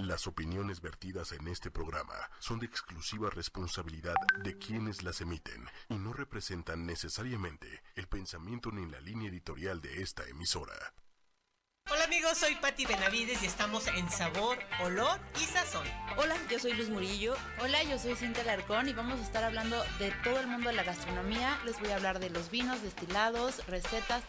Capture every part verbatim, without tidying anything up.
Las opiniones vertidas en este programa son de exclusiva responsabilidad de quienes las emiten y no representan necesariamente el pensamiento ni la línea editorial de esta emisora. Hola amigos, soy Patti Benavides y estamos en Sabor, Olor y Sazón. Hola, yo soy Luz Murillo. Hola, yo soy Cintia Alarcón y vamos a estar hablando de todo el mundo de la gastronomía. Les voy a hablar de los vinos, destilados, recetas.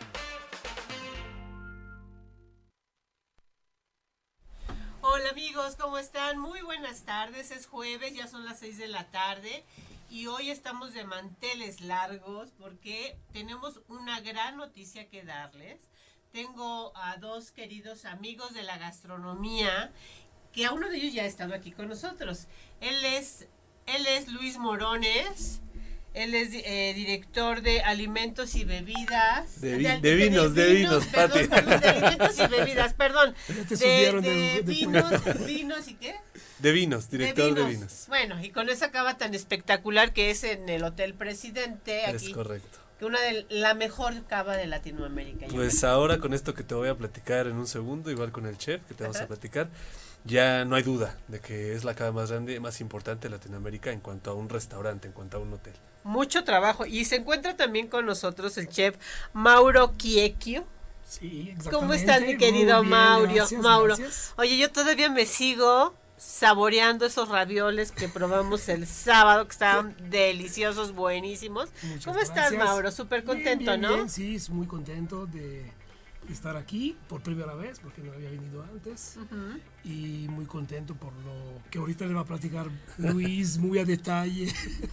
Hola amigos, ¿cómo están? Muy buenas tardes, es jueves, ya son las seis de la tarde y hoy estamos de manteles largos porque tenemos una gran noticia que darles. Tengo a dos queridos amigos de la gastronomía, que a uno de ellos ya ha estado aquí con nosotros. Él es, él es Luis Morones. Él es eh, director de alimentos y bebidas. De, vi, de, de vinos, de, de vinos, perdón, perdón, de alimentos y bebidas, perdón. Te de, de, de vinos, vinos y qué? De vinos, director de vinos. de vinos. Bueno, y con esa cava tan espectacular que es en el Hotel Presidente. Aquí, es correcto. Que una de la mejor cava de Latinoamérica. Pues ahora con esto que te voy a platicar en un segundo, igual con el chef que te vamos Ajá. a platicar, ya no hay duda de que es la cava más grande, más importante de Latinoamérica en cuanto a un restaurante, en cuanto a un hotel. Mucho trabajo. Y se encuentra también con nosotros el chef Mauro Chiecchio. Sí, exactamente. ¿Cómo estás, mi querido bien, Mauro? Gracias, Mauro. Gracias. Oye, yo todavía me sigo saboreando esos ravioles que probamos el sábado, que estaban deliciosos, buenísimos. Muchas ¿Cómo gracias. estás, Mauro? Súper contento, bien, bien, ¿no? Bien, sí, muy contento de estar aquí por primera vez, porque no había venido antes. Uh-huh. Y muy contento por lo que ahorita le va a platicar Luis muy a detalle.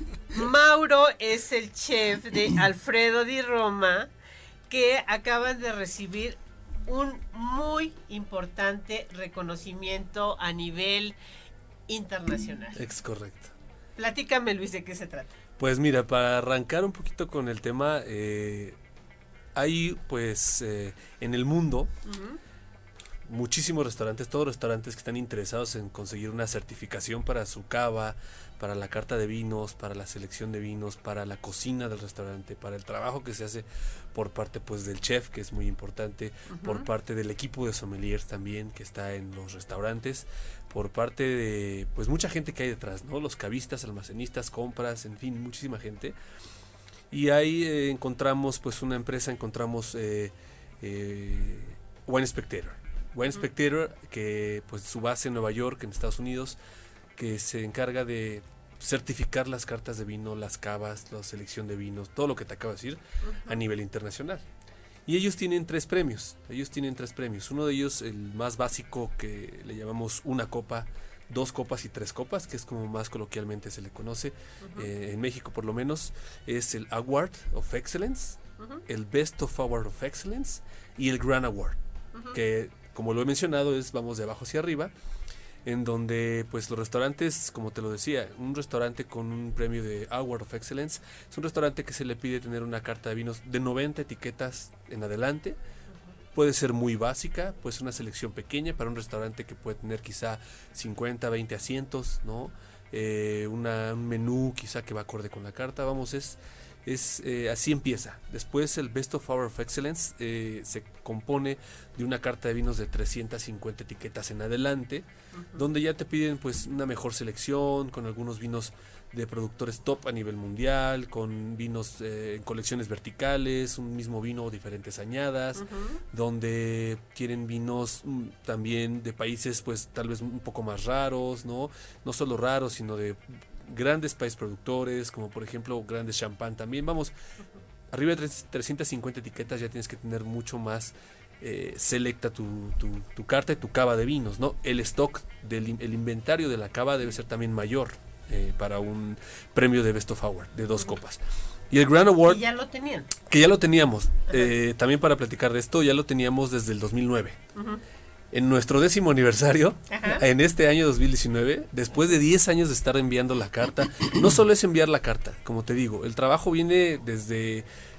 Mauro es el chef de Alfredo di Roma, que acaban de recibir un muy importante reconocimiento a nivel internacional. Es correcto. Platícame, Luis, ¿de qué se trata? Pues mira, para arrancar un poquito con el tema, eh, hay pues eh, en el mundo uh-huh. muchísimos restaurantes, todos restaurantes que están interesados en conseguir una certificación para su cava, para la carta de vinos, para la selección de vinos, para la cocina del restaurante, para el trabajo que se hace por parte pues del chef, que es muy importante, uh-huh. por parte del equipo de sommeliers también que está en los restaurantes, por parte de pues mucha gente que hay detrás, ¿no? Los cavistas, almacenistas, compras, en fin, muchísima gente. Y ahí eh, encontramos pues una empresa, encontramos eh, eh, Wine Spectator. Wine uh-huh. Spectator, que pues su base en Nueva York, en Estados Unidos, que se encarga de certificar las cartas de vino, las cavas, la selección de vinos, todo lo que te acabo de decir, uh-huh. a nivel internacional. Y ellos tienen tres premios, ellos tienen tres premios. Uno de ellos, el más básico, que le llamamos una copa, dos copas y tres copas, que es como más coloquialmente se le conoce, uh-huh. eh, en México por lo menos, es el Award of Excellence, uh-huh. el Best of Award of Excellence y el Grand Award, uh-huh. que como lo he mencionado es vamos de abajo hacia arriba, en donde pues los restaurantes, como te lo decía, un restaurante con un premio de Award of Excellence es un restaurante que se le pide tener una carta de vinos de noventa etiquetas en adelante. Uh-huh. Puede ser muy básica, puede ser una selección pequeña para un restaurante que puede tener quizá cincuenta, veinte asientos, ¿no? Eh, una, un menú quizá que va acorde con la carta, vamos, es... Es, eh, así empieza. Después el Best of Award of Excellence eh, se compone de una carta de vinos de trescientas cincuenta etiquetas en adelante, uh-huh. donde ya te piden pues una mejor selección, con algunos vinos de productores top a nivel mundial, con vinos eh, en colecciones verticales, un mismo vino, diferentes añadas, uh-huh. donde quieren vinos mm, también de países pues tal vez un poco más raros, no, no solo raros, sino de grandes países productores, como por ejemplo grandes champán también. Vamos, uh-huh. arriba de trescientas cincuenta etiquetas ya tienes que tener mucho más eh, selecta tu, tu, tu carta y tu cava de vinos, ¿no? El stock, del el inventario de la cava debe ser también mayor eh, para un premio de Best of Award, de dos uh-huh. copas. Y el Grand Award... Que ya lo tenían. Que ya lo teníamos. Eh, también para platicar de esto, ya lo teníamos desde el dos mil nueve. Uh-huh. En nuestro décimo aniversario, Ajá. en este año dos mil diecinueve, después de diez años de estar enviando la carta, no solo es enviar la carta, como te digo, el trabajo viene desde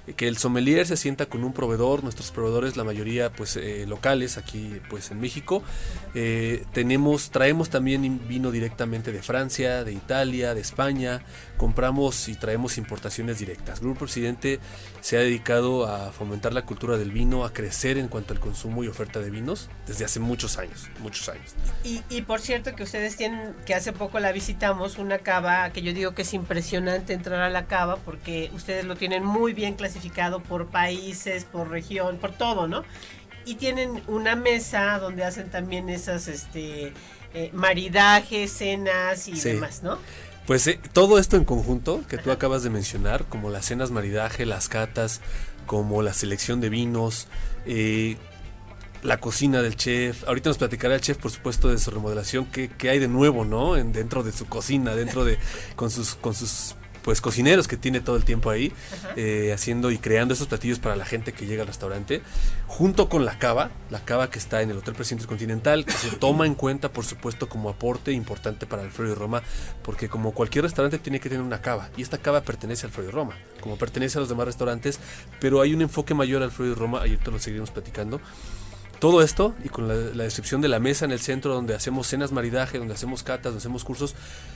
que el sommelier se sienta con un proveedor, nuestros proveedores la mayoría pues eh, locales aquí pues en México, eh, tenemos, traemos también vino directamente de Francia, de Italia, de España, compramos y traemos importaciones directas. Grupo Presidente se ha dedicado a fomentar la cultura del vino, a crecer en cuanto al consumo y oferta de vinos desde hace muchos años, muchos años. Y, y por cierto que ustedes tienen, que hace poco la visitamos, una cava que yo digo que es impresionante entrar a la cava porque ustedes lo tienen muy bien clasificado por países, por región, por todo, ¿no? Y tienen una mesa donde hacen también esas este eh, maridajes, cenas y sí. demás, ¿no? Pues eh, todo esto en conjunto que tú Ajá. acabas de mencionar, como las cenas maridaje, las catas, como la selección de vinos, eh, la cocina del chef. Ahorita nos platicará el chef, por supuesto, de su remodelación, qué, qué hay de nuevo, ¿no? En, dentro de su cocina, dentro de con sus con sus pues cocineros que tiene todo el tiempo ahí, eh, haciendo y creando esos platillos para la gente que llega al restaurante, junto con la cava, la cava que está en el Hotel Presidente Continental, que se toma en cuenta, por supuesto, como aporte importante para Alfredo y Roma, porque como cualquier restaurante tiene que tener una cava, y esta cava pertenece a Alfredo y Roma, como pertenece a los demás restaurantes, pero hay un enfoque mayor a Alfredo y Roma, ayer te lo seguiremos platicando. Todo esto, y con la, la descripción de la mesa en el centro, donde hacemos cenas maridaje, donde hacemos catas, donde hacemos cursos,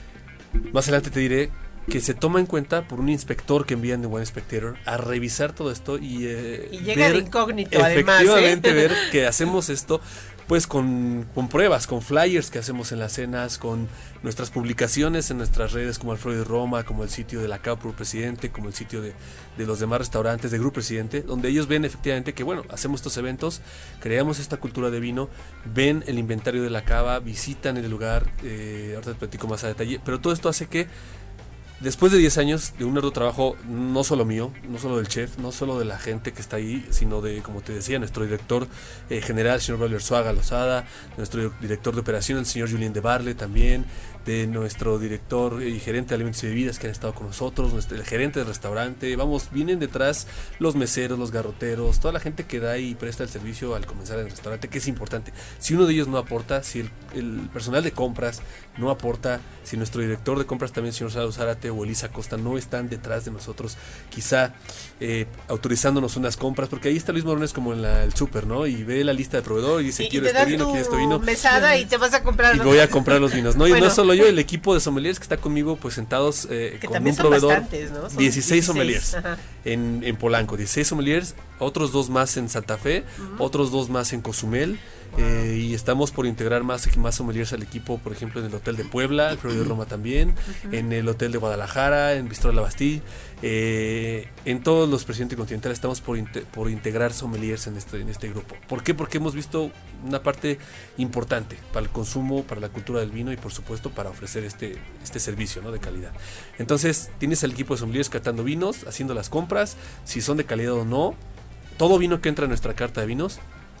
más adelante te diré que se toma en cuenta por un inspector que envían de Wine Spectator a revisar todo esto y, eh, y llega ver, de incógnito además, efectivamente ¿eh? ver que hacemos esto pues con, con pruebas, con flyers que hacemos en las cenas, con nuestras publicaciones en nuestras redes como Alfredo y Roma, como el sitio de la Cava Grupo Presidente, como el sitio de, de los demás restaurantes de Grupo Presidente, donde ellos ven efectivamente que bueno, hacemos estos eventos, creamos esta cultura de vino, ven el inventario de la cava, visitan el lugar, eh, ahorita te platico más a detalle, pero todo esto hace que después de diez años de un arduo trabajo, no solo mío, no solo del chef, no solo de la gente que está ahí, sino de, como te decía, nuestro director eh, general, el señor Braulio Arzuaga Lozada, nuestro director de operación, el señor Julien de Barle también, de nuestro director y gerente de alimentos y bebidas que han estado con nosotros, nuestro, el gerente del restaurante, vamos, vienen detrás los meseros, los garroteros, toda la gente que da y presta el servicio al comenzar en el restaurante, que es importante. Si uno de ellos no aporta, si el, el personal de compras no aporta, si nuestro director de compras también, el señor Sara Zárate o Elisa Costa, no están detrás de nosotros, quizá eh, autorizándonos unas compras, porque ahí está Luis Morones como en la, el súper, ¿no? Y ve la lista de proveedor y dice, y, quiero y te este vino, quiero este vino. mesada y te vas a comprar y los voy a comprar los vinos, ¿no? Bueno. Y no solo yo, el equipo de sommeliers que está conmigo, pues sentados eh, que con un son proveedor, bastantes, ¿no? Son dieciséis sommeliers Ajá. en, en Polanco, dieciséis sommeliers, otros dos más en Santa Fe, uh-huh. otros dos más en Cozumel. Wow. Eh, y estamos por integrar más, más sommeliers al equipo, por ejemplo, en el Hotel de Puebla, Alfredo de Roma también, uh-huh. en el Hotel de Guadalajara, en Bistro de la Bastille, eh, en todos los Presidente Continental estamos por, inte- por integrar sommeliers en este, en este grupo. ¿Por qué? Porque hemos visto una parte importante para el consumo, para la cultura del vino y por supuesto para ofrecer este, este servicio, ¿no? De calidad. Entonces tienes al equipo de sommeliers catando vinos, haciendo las compras, si son de calidad o no. Todo vino que entra en nuestra carta de vinos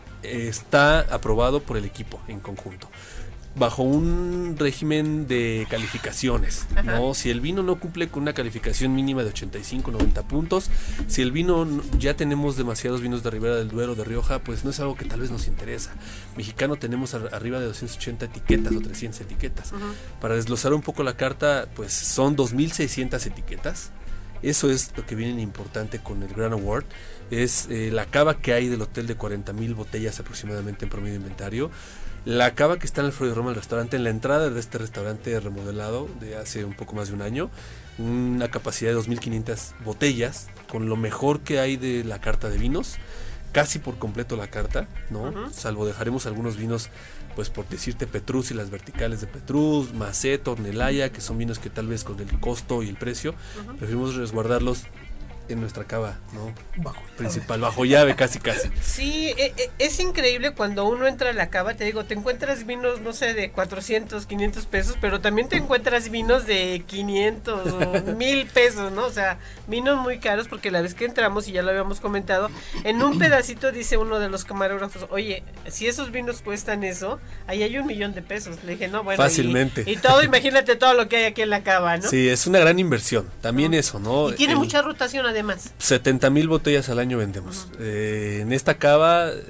está aprobado por el equipo en conjunto bajo un régimen de calificaciones, ¿no? Si el vino no cumple con una calificación mínima de ochenta y cinco, noventa puntos, si el vino, ya tenemos demasiados vinos de Ribera del Duero, de Rioja, pues no es algo que tal vez nos interesa. Mexicano tenemos ar- arriba de doscientas ochenta etiquetas o trescientas etiquetas. Uh-huh. Para desglosar un poco la carta, pues son dos mil seiscientas etiquetas. Eso es lo que viene importante con el Grand Award. Es eh, la cava que hay del hotel de cuarenta mil botellas aproximadamente en promedio de inventario. La cava que está en Alfredo y Roma, el restaurante, en la entrada de este restaurante remodelado de hace un poco más de un año, una capacidad de dos mil quinientas botellas, con lo mejor que hay de la carta de vinos, casi por completo la carta, ¿no? Uh-huh. Salvo dejaremos algunos vinos, pues por decirte Petrus y las verticales de Petrus, Macet, Ornelaya, que son vinos que tal vez con el costo y el precio, uh-huh. preferimos resguardarlos en nuestra cava, ¿no? Bajo principal, llave. bajo llave, casi casi. Sí, es increíble cuando uno entra a la cava, te digo, te encuentras vinos, no sé, de cuatrocientos, quinientos pesos, pero también te encuentras vinos de quinientos o mil pesos, ¿no? O sea, vinos muy caros, porque la vez que entramos, y ya lo habíamos comentado, en un pedacito dice uno de los camarógrafos, oye, si esos vinos cuestan eso, ahí hay un millón de pesos. Le dije, no, bueno. Fácilmente. Y, y todo, imagínate todo lo que hay aquí en la cava, ¿no? Sí, es una gran inversión, también uh-huh. eso, ¿no? Y tiene El, mucha rotación además. setenta mil botellas al año vendemos. Uh-huh. Eh, en esta cava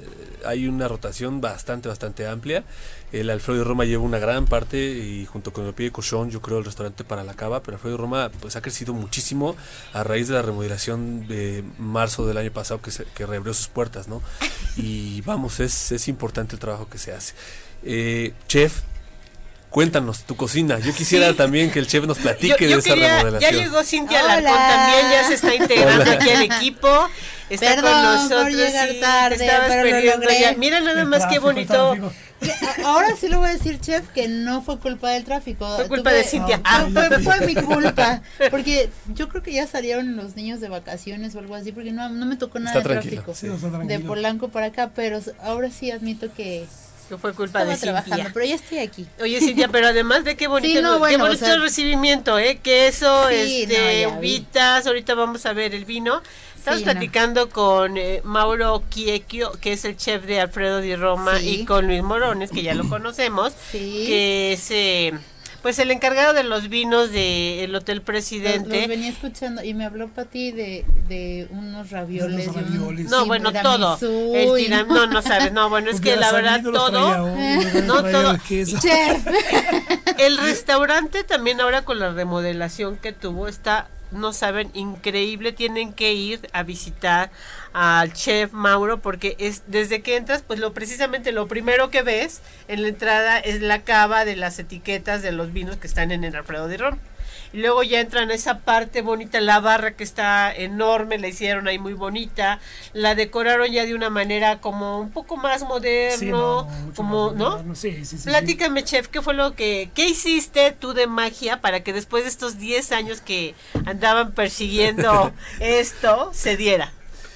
hay una rotación bastante, bastante amplia. El Alfredo y Roma lleva una gran parte y junto con el Pied de Cochon, yo creo el restaurante para la cava, pero Alfredo y Roma pues ha crecido muchísimo a raíz de la remodelación de marzo del año pasado que, se, que reabrió sus puertas, ¿no? Y vamos, es, es importante el trabajo que se hace. Eh, chef, cuéntanos tu cocina. Yo quisiera sí. también que el chef nos platique yo, yo de esa quería, remodelación. Ya llegó Cintia Alarcón también, ya se está integrando Hola. aquí al equipo. Está Perdón con nosotros. por llegar sí, tarde, pero lo logré. Ya. Mira nada el más tráfico, qué bonito. Ahora sí le voy a decir, chef, que no fue culpa del tráfico. Fue culpa Tuve, de Cintia. Ah, fue, fue mi culpa. Porque yo creo que ya salieron los niños de vacaciones o algo así, porque no, no me tocó nada está de tráfico. Sí, no, de Polanco para acá, pero ahora sí admito que... que fue culpa Estaba de trabajando, Cintia. pero ya estoy aquí. Oye, Cintia, pero además ve qué bonito, sí, no, bueno, qué bonito o sea, el recibimiento, ¿eh? Queso, sí, este, no, uvitas, ahorita vamos a ver el vino. Estamos sí, platicando no. con eh, Mauro Chiecchio, que es el chef de Alfredo di Roma, sí. y con Luis Morones, que ya lo conocemos, sí. que es... Eh, pues el encargado de los vinos del Hotel Presidente. Los, los venía escuchando y me habló Pati de, de unos ravioles. Unos ravioles. No, sí, bueno, todo. El tiram, no, no sabes, no, bueno, es que la verdad todo. No, todo. Chef. El restaurante también ahora con la remodelación que tuvo está, no saben, increíble. Tienen que ir a visitar al chef Mauro porque es desde que entras, pues lo precisamente lo primero que ves en la entrada es la cava de las etiquetas de los vinos que están en el Alfredo di Roma. Y luego ya entran a esa parte bonita, la barra que está enorme, la hicieron ahí muy bonita, la decoraron ya de una manera como un poco más moderno, sí, no, como, más ¿no? moderno. Sí, sí, sí, Platícame, sí. chef, ¿qué fue lo que, qué hiciste tú de magia para que después de estos diez años que andaban persiguiendo esto, se diera?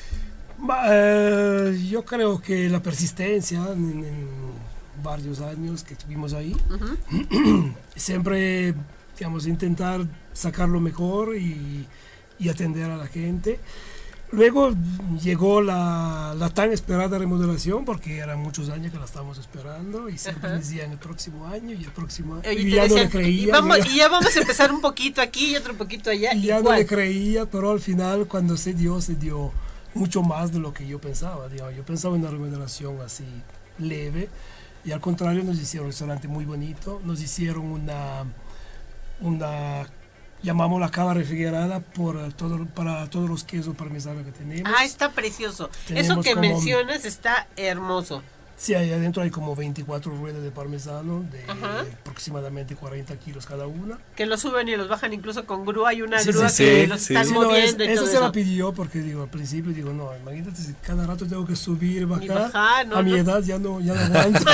Eh, yo creo que la persistencia en, en varios años que estuvimos ahí, uh-huh. siempre, digamos, intentar sacar lo mejor y, y atender a la gente. Luego llegó la, la tan esperada remodelación, porque eran muchos años que la estábamos esperando y siempre uh-huh. decían el próximo año y el próximo año. Oye, y ya decían, no le creía. Y, vamos, y ya vamos a empezar un poquito aquí y otro poquito allá. Y ya igual. no le creía, pero al final cuando se dio, se dio mucho más de lo que yo pensaba. Digamos. Yo pensaba en una remodelación así leve y al contrario nos hicieron un restaurante muy bonito, nos hicieron una, una llamamos la cava refrigerada por todo, para todos los quesos parmesanos que tenemos. Ah, está precioso. Tenemos Eso que como, mencionas está hermoso. Sí, ahí adentro hay como veinticuatro ruedas de parmesano de Ajá. aproximadamente cuarenta kilos cada una. Que los suben y los bajan incluso con grúa. Hay una sí, grúa sí, que sí, los sí, están sí, moviendo. No, es, y eso todo se eso. la pidió porque digo al principio, digo, no, imagínate si cada rato tengo que subir y bajar. Y bajar no, a mi no. edad ya no, ya no aguanto.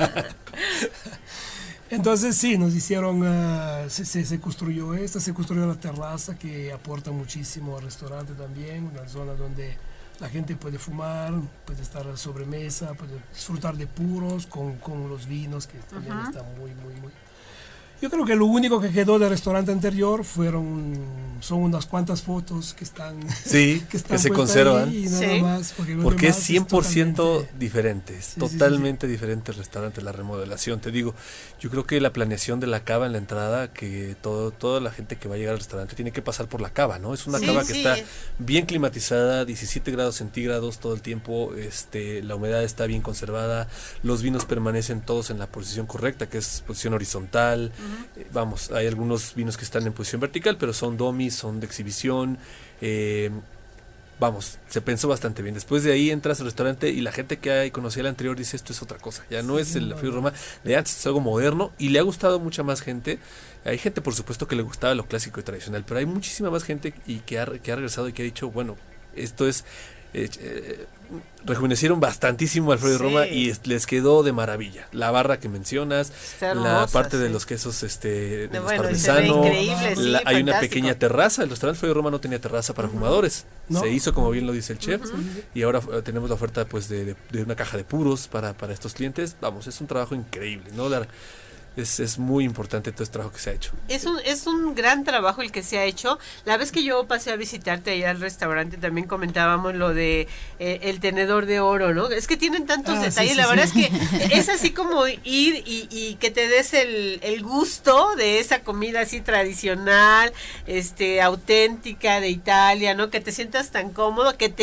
Entonces sí, nos hicieron, uh, se, se, se construyó esta, se construyó la terraza que aporta muchísimo al restaurante también, una zona donde la gente puede fumar, puede estar a sobremesa, puede disfrutar de puros con, con los vinos que también uh-huh. están muy, muy, muy... Yo creo que lo único que quedó del restaurante anterior fueron, son unas cuantas fotos que están, sí, que, están que se conservan. Ahí y nada sí. más, porque porque es cien por ciento totalmente... diferente, es sí, totalmente sí, sí. diferente el restaurante, la remodelación. Te digo, yo creo que la planeación de la cava en la entrada, que todo, toda la gente que va a llegar al restaurante tiene que pasar por la cava, ¿no? Es una sí, cava sí. que está bien climatizada, diecisiete grados centígrados todo el tiempo, este, la humedad está bien conservada, los vinos permanecen todos en la posición correcta, que es posición horizontal, uh-huh. eh, vamos, hay algunos vinos que están en posición vertical, pero son domis, son de exhibición, eh, vamos, se pensó bastante bien. Después de ahí entras al restaurante y la gente que conocía el anterior dice, esto es otra cosa, ya no sí, es el no, Alfredo Roma de antes, es algo moderno y le ha gustado mucha más gente. Hay gente, por supuesto, que le gustaba lo clásico y tradicional, pero hay muchísima más gente y que ha, que ha regresado y que ha dicho, bueno, esto es... Eh, eh, rejuvenecieron bastantísimo Alfredo sí. Roma y es, les quedó de maravilla. La barra que mencionas, hermosa, la parte sí. de los quesos este, de bueno, parmesano, increíble, sí, la, hay fantástico. Una pequeña terraza. El restaurante Alfredo Roma no tenía terraza para uh-huh. fumadores. ¿No? Se hizo como bien lo dice el chef uh-huh. y ahora uh, tenemos la oferta pues de, de, de una caja de puros para, para estos clientes. Vamos, es un trabajo increíble, ¿no? La, Es, es muy importante todo este trabajo que se ha hecho. Es un, es un gran trabajo el que se ha hecho. La vez que yo pasé a visitarte allá al restaurante también comentábamos lo de eh, el tenedor de oro, ¿no? Es que tienen tantos ah, detalles. Sí, sí, la verdad sí. es que es así como ir y, y que te des el, el gusto de esa comida así tradicional, este, auténtica de Italia, ¿no? Que te sientas tan cómodo, que te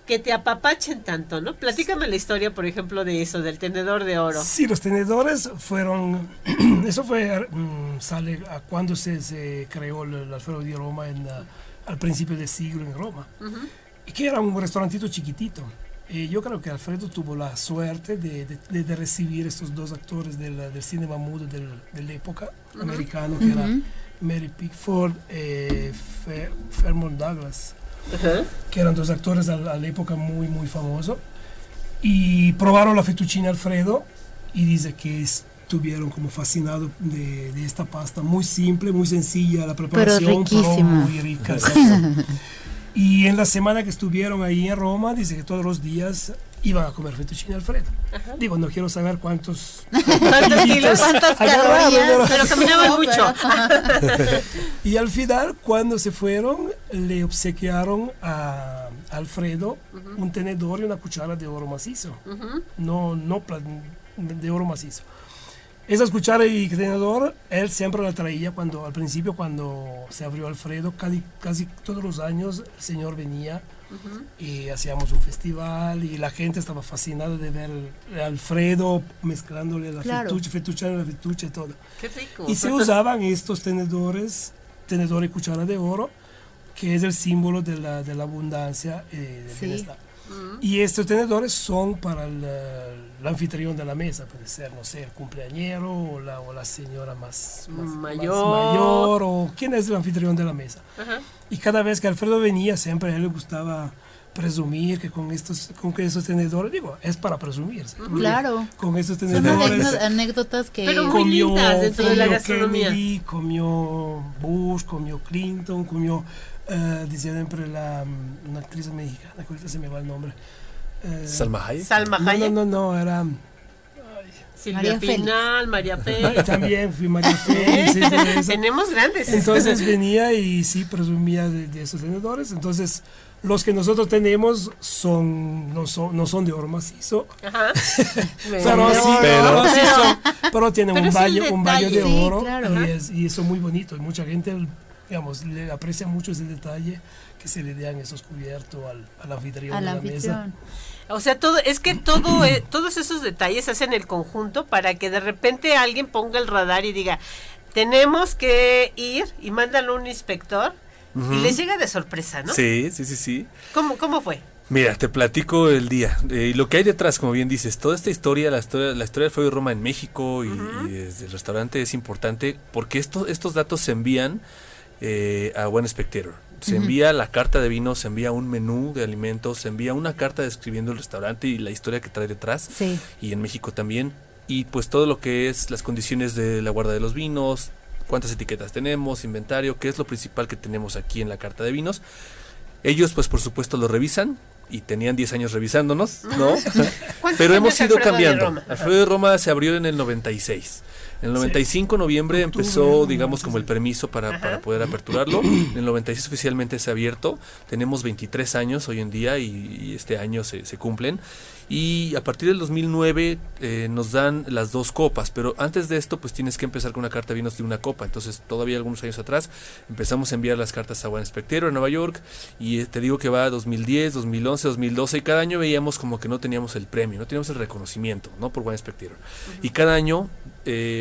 que te apapachen tanto, ¿no? Platícame la historia, por ejemplo, de eso, del tenedor de oro. Sí, los tenedores fueron, eso fue, mm, sale a cuando se, se creó el, el Alfredo di Roma en, uh, al principio del siglo en Roma, uh-huh. y que era un restaurantito chiquitito. Y yo creo que Alfredo tuvo la suerte de, de, de recibir estos dos actores del, del cinema mudo del, de la época uh-huh. americano, que uh-huh. era Mary Pickford y Fe, Fairmont Douglas. Uh-huh. Que eran dos actores a, a la época muy muy famosos, y probaron la fettuccine Alfredo y dice que estuvieron como fascinados de, de esta pasta muy simple, muy sencilla la preparación, pero, pero muy rica. Y en la semana que estuvieron ahí en Roma, dice que todos los días iban a comer fettuccine Alfredo. Ajá. Digo, no quiero saber cuántos ¿Cuántos kilos? ¿Cuántas calorías? Pero, pero caminaban no, mucho. Pero... y al final, cuando se fueron, le obsequiaron a Alfredo uh-huh. un tenedor y una cuchara de oro macizo. Uh-huh. No, no de oro macizo. Esas cucharas y tenedor, él siempre la traía cuando, al principio, cuando se abrió Alfredo, casi, casi todos los años el señor venía. Uh-huh. Y hacíamos un festival y la gente estaba fascinada de ver a Alfredo mezclándole la claro. fettuccia, fettuccine, la fettuccia y todo. Qué rico. Y se usaban estos tenedores, tenedor y cuchara de oro, que es el símbolo de la, de la abundancia y del sí. bienestar. Uh-huh. Y estos tenedores son para el, el anfitrión de la mesa, puede ser, no sé, el cumpleañero o la, o la señora más, más, mayor. más mayor, o quién es el anfitrión de la mesa. Uh-huh. Y cada vez que Alfredo venía, siempre a él le gustaba presumir que con estos, con que esos tenedores, digo, es para presumirse. Uh-huh. Claro. Con estos tenedores. Son anécdotas que pero muy comió, lindas dentro comió de la gastronomía. Kennedy, comió Bush, comió Clinton, comió, uh, decía siempre la, una actriz mexicana, que ahorita se me va el nombre. Uh, Salma Hayek. Salma Hayek. No, no, no, no, era... Silvia María Pinal, Félix. María Félix. También fui María Félix. Tenemos grandes. Entonces venía y sí presumía de, de esos tenedores. Entonces los que nosotros tenemos son no son, no son de oro macizo. Ajá. pero, sí, pero, sí son, pero tienen pero un baño un baño de sí, oro claro. y, es, y eso es muy bonito. Y mucha gente, digamos, le aprecia mucho ese detalle que se le dan esos cubiertos al, al anfitrión al de la anfitrión. mesa. O sea, todo es que todo eh, todos esos detalles hacen el conjunto para que de repente alguien ponga el radar y diga, tenemos que ir, y mandan un inspector uh-huh. y les llega de sorpresa, ¿no? Sí, sí, sí, sí. ¿Cómo, cómo fue? Mira, te platico el día. Eh, lo que hay detrás, como bien dices, toda esta historia, la historia, la historia del Alfredo di Roma en México y, uh-huh. y desde el restaurante es importante porque esto, estos datos se envían eh, a Wine Spectator. Se uh-huh. envía la carta de vino, se envía un menú de alimentos, se envía una carta describiendo el restaurante y la historia que trae detrás. Sí. Y en México también. Y pues todo lo que es las condiciones de la guarda de los vinos, cuántas etiquetas tenemos, inventario, qué es lo principal que tenemos aquí en la carta de vinos. Ellos pues por supuesto lo revisan y tenían diez años revisándonos, ¿no? Pero hemos ido cambiando. Alfredo di Roma se abrió en el noventa y seis. En el noventa y cinco, sí. noviembre, Octubre, empezó, digamos, como el permiso para, para poder aperturarlo. En el noventa y seis oficialmente se ha abierto. Tenemos veintitrés años hoy en día y, y este año se, se cumplen. Y a partir del dos mil nueve eh, nos dan las dos copas, pero antes de esto pues tienes que empezar con una carta de vinos de una copa. Entonces todavía algunos años atrás empezamos a enviar las cartas a Wine Spectator en Nueva York y eh, te digo que va a dos mil diez, dos mil once, dos mil doce y cada año veíamos como que no teníamos el premio, no teníamos el reconocimiento, ¿no? Por Wine Spectator. Uh-huh. Y cada año... Eh,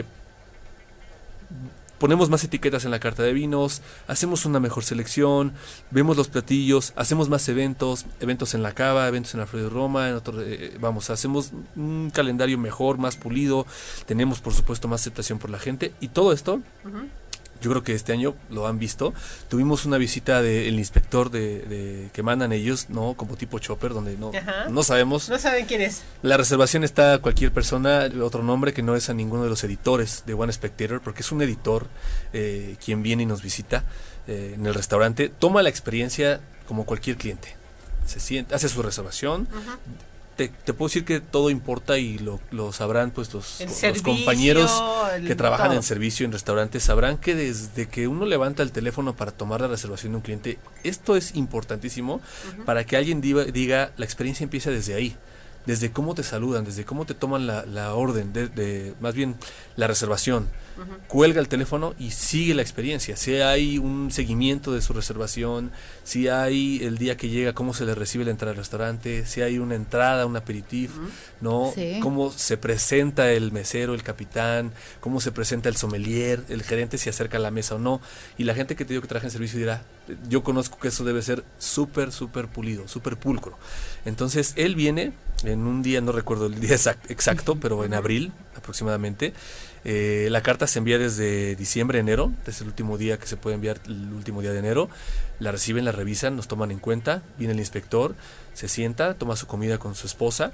ponemos más etiquetas en la carta de vinos, hacemos una mejor selección, vemos los platillos, hacemos más eventos, eventos en la Cava, eventos en Alfredo di Roma, en otro, eh, vamos, hacemos un calendario mejor, más pulido, tenemos por supuesto más aceptación por la gente y todo esto, uh-huh. yo creo que este año lo han visto, tuvimos una visita del inspector de, de que mandan ellos, no como tipo chopper, donde no, no sabemos. No saben quién es. La reservación está a cualquier persona, otro nombre que no es a ninguno de los editores de Wine Spectator, porque es un editor eh, quien viene y nos visita eh, en el restaurante, toma la experiencia como cualquier cliente, se siente, hace su reservación. Uh-huh. Te, te puedo decir que todo importa y lo, lo sabrán pues los, los servicio, compañeros que trabajan todo. En servicio en restaurantes sabrán que desde que uno levanta el teléfono para tomar la reservación de un cliente, esto es importantísimo uh-huh. para que alguien diga, diga la experiencia empieza desde ahí, desde cómo te saludan, desde cómo te toman la, la orden, de, de más bien la reservación. uh-huh. cuelga el teléfono y sigue la experiencia. Si hay un seguimiento de su reservación, si hay el día que llega, cómo se le recibe la entrada al restaurante, si hay una entrada, un aperitif, uh-huh. ¿no? Sí. Cómo se presenta el mesero, el capitán, cómo se presenta el sommelier, el gerente si acerca a la mesa o no. Y la gente que te digo que trabaja en servicio dirá, yo conozco que eso debe ser súper, súper pulido, súper pulcro. Entonces, él viene en un día, no recuerdo el día exacto, pero en abril aproximadamente. Eh, la carta se envía desde diciembre, enero, desde el último día que se puede enviar, el último día de enero. La reciben, la revisan, nos toman en cuenta, viene el inspector, se sienta, toma su comida con su esposa.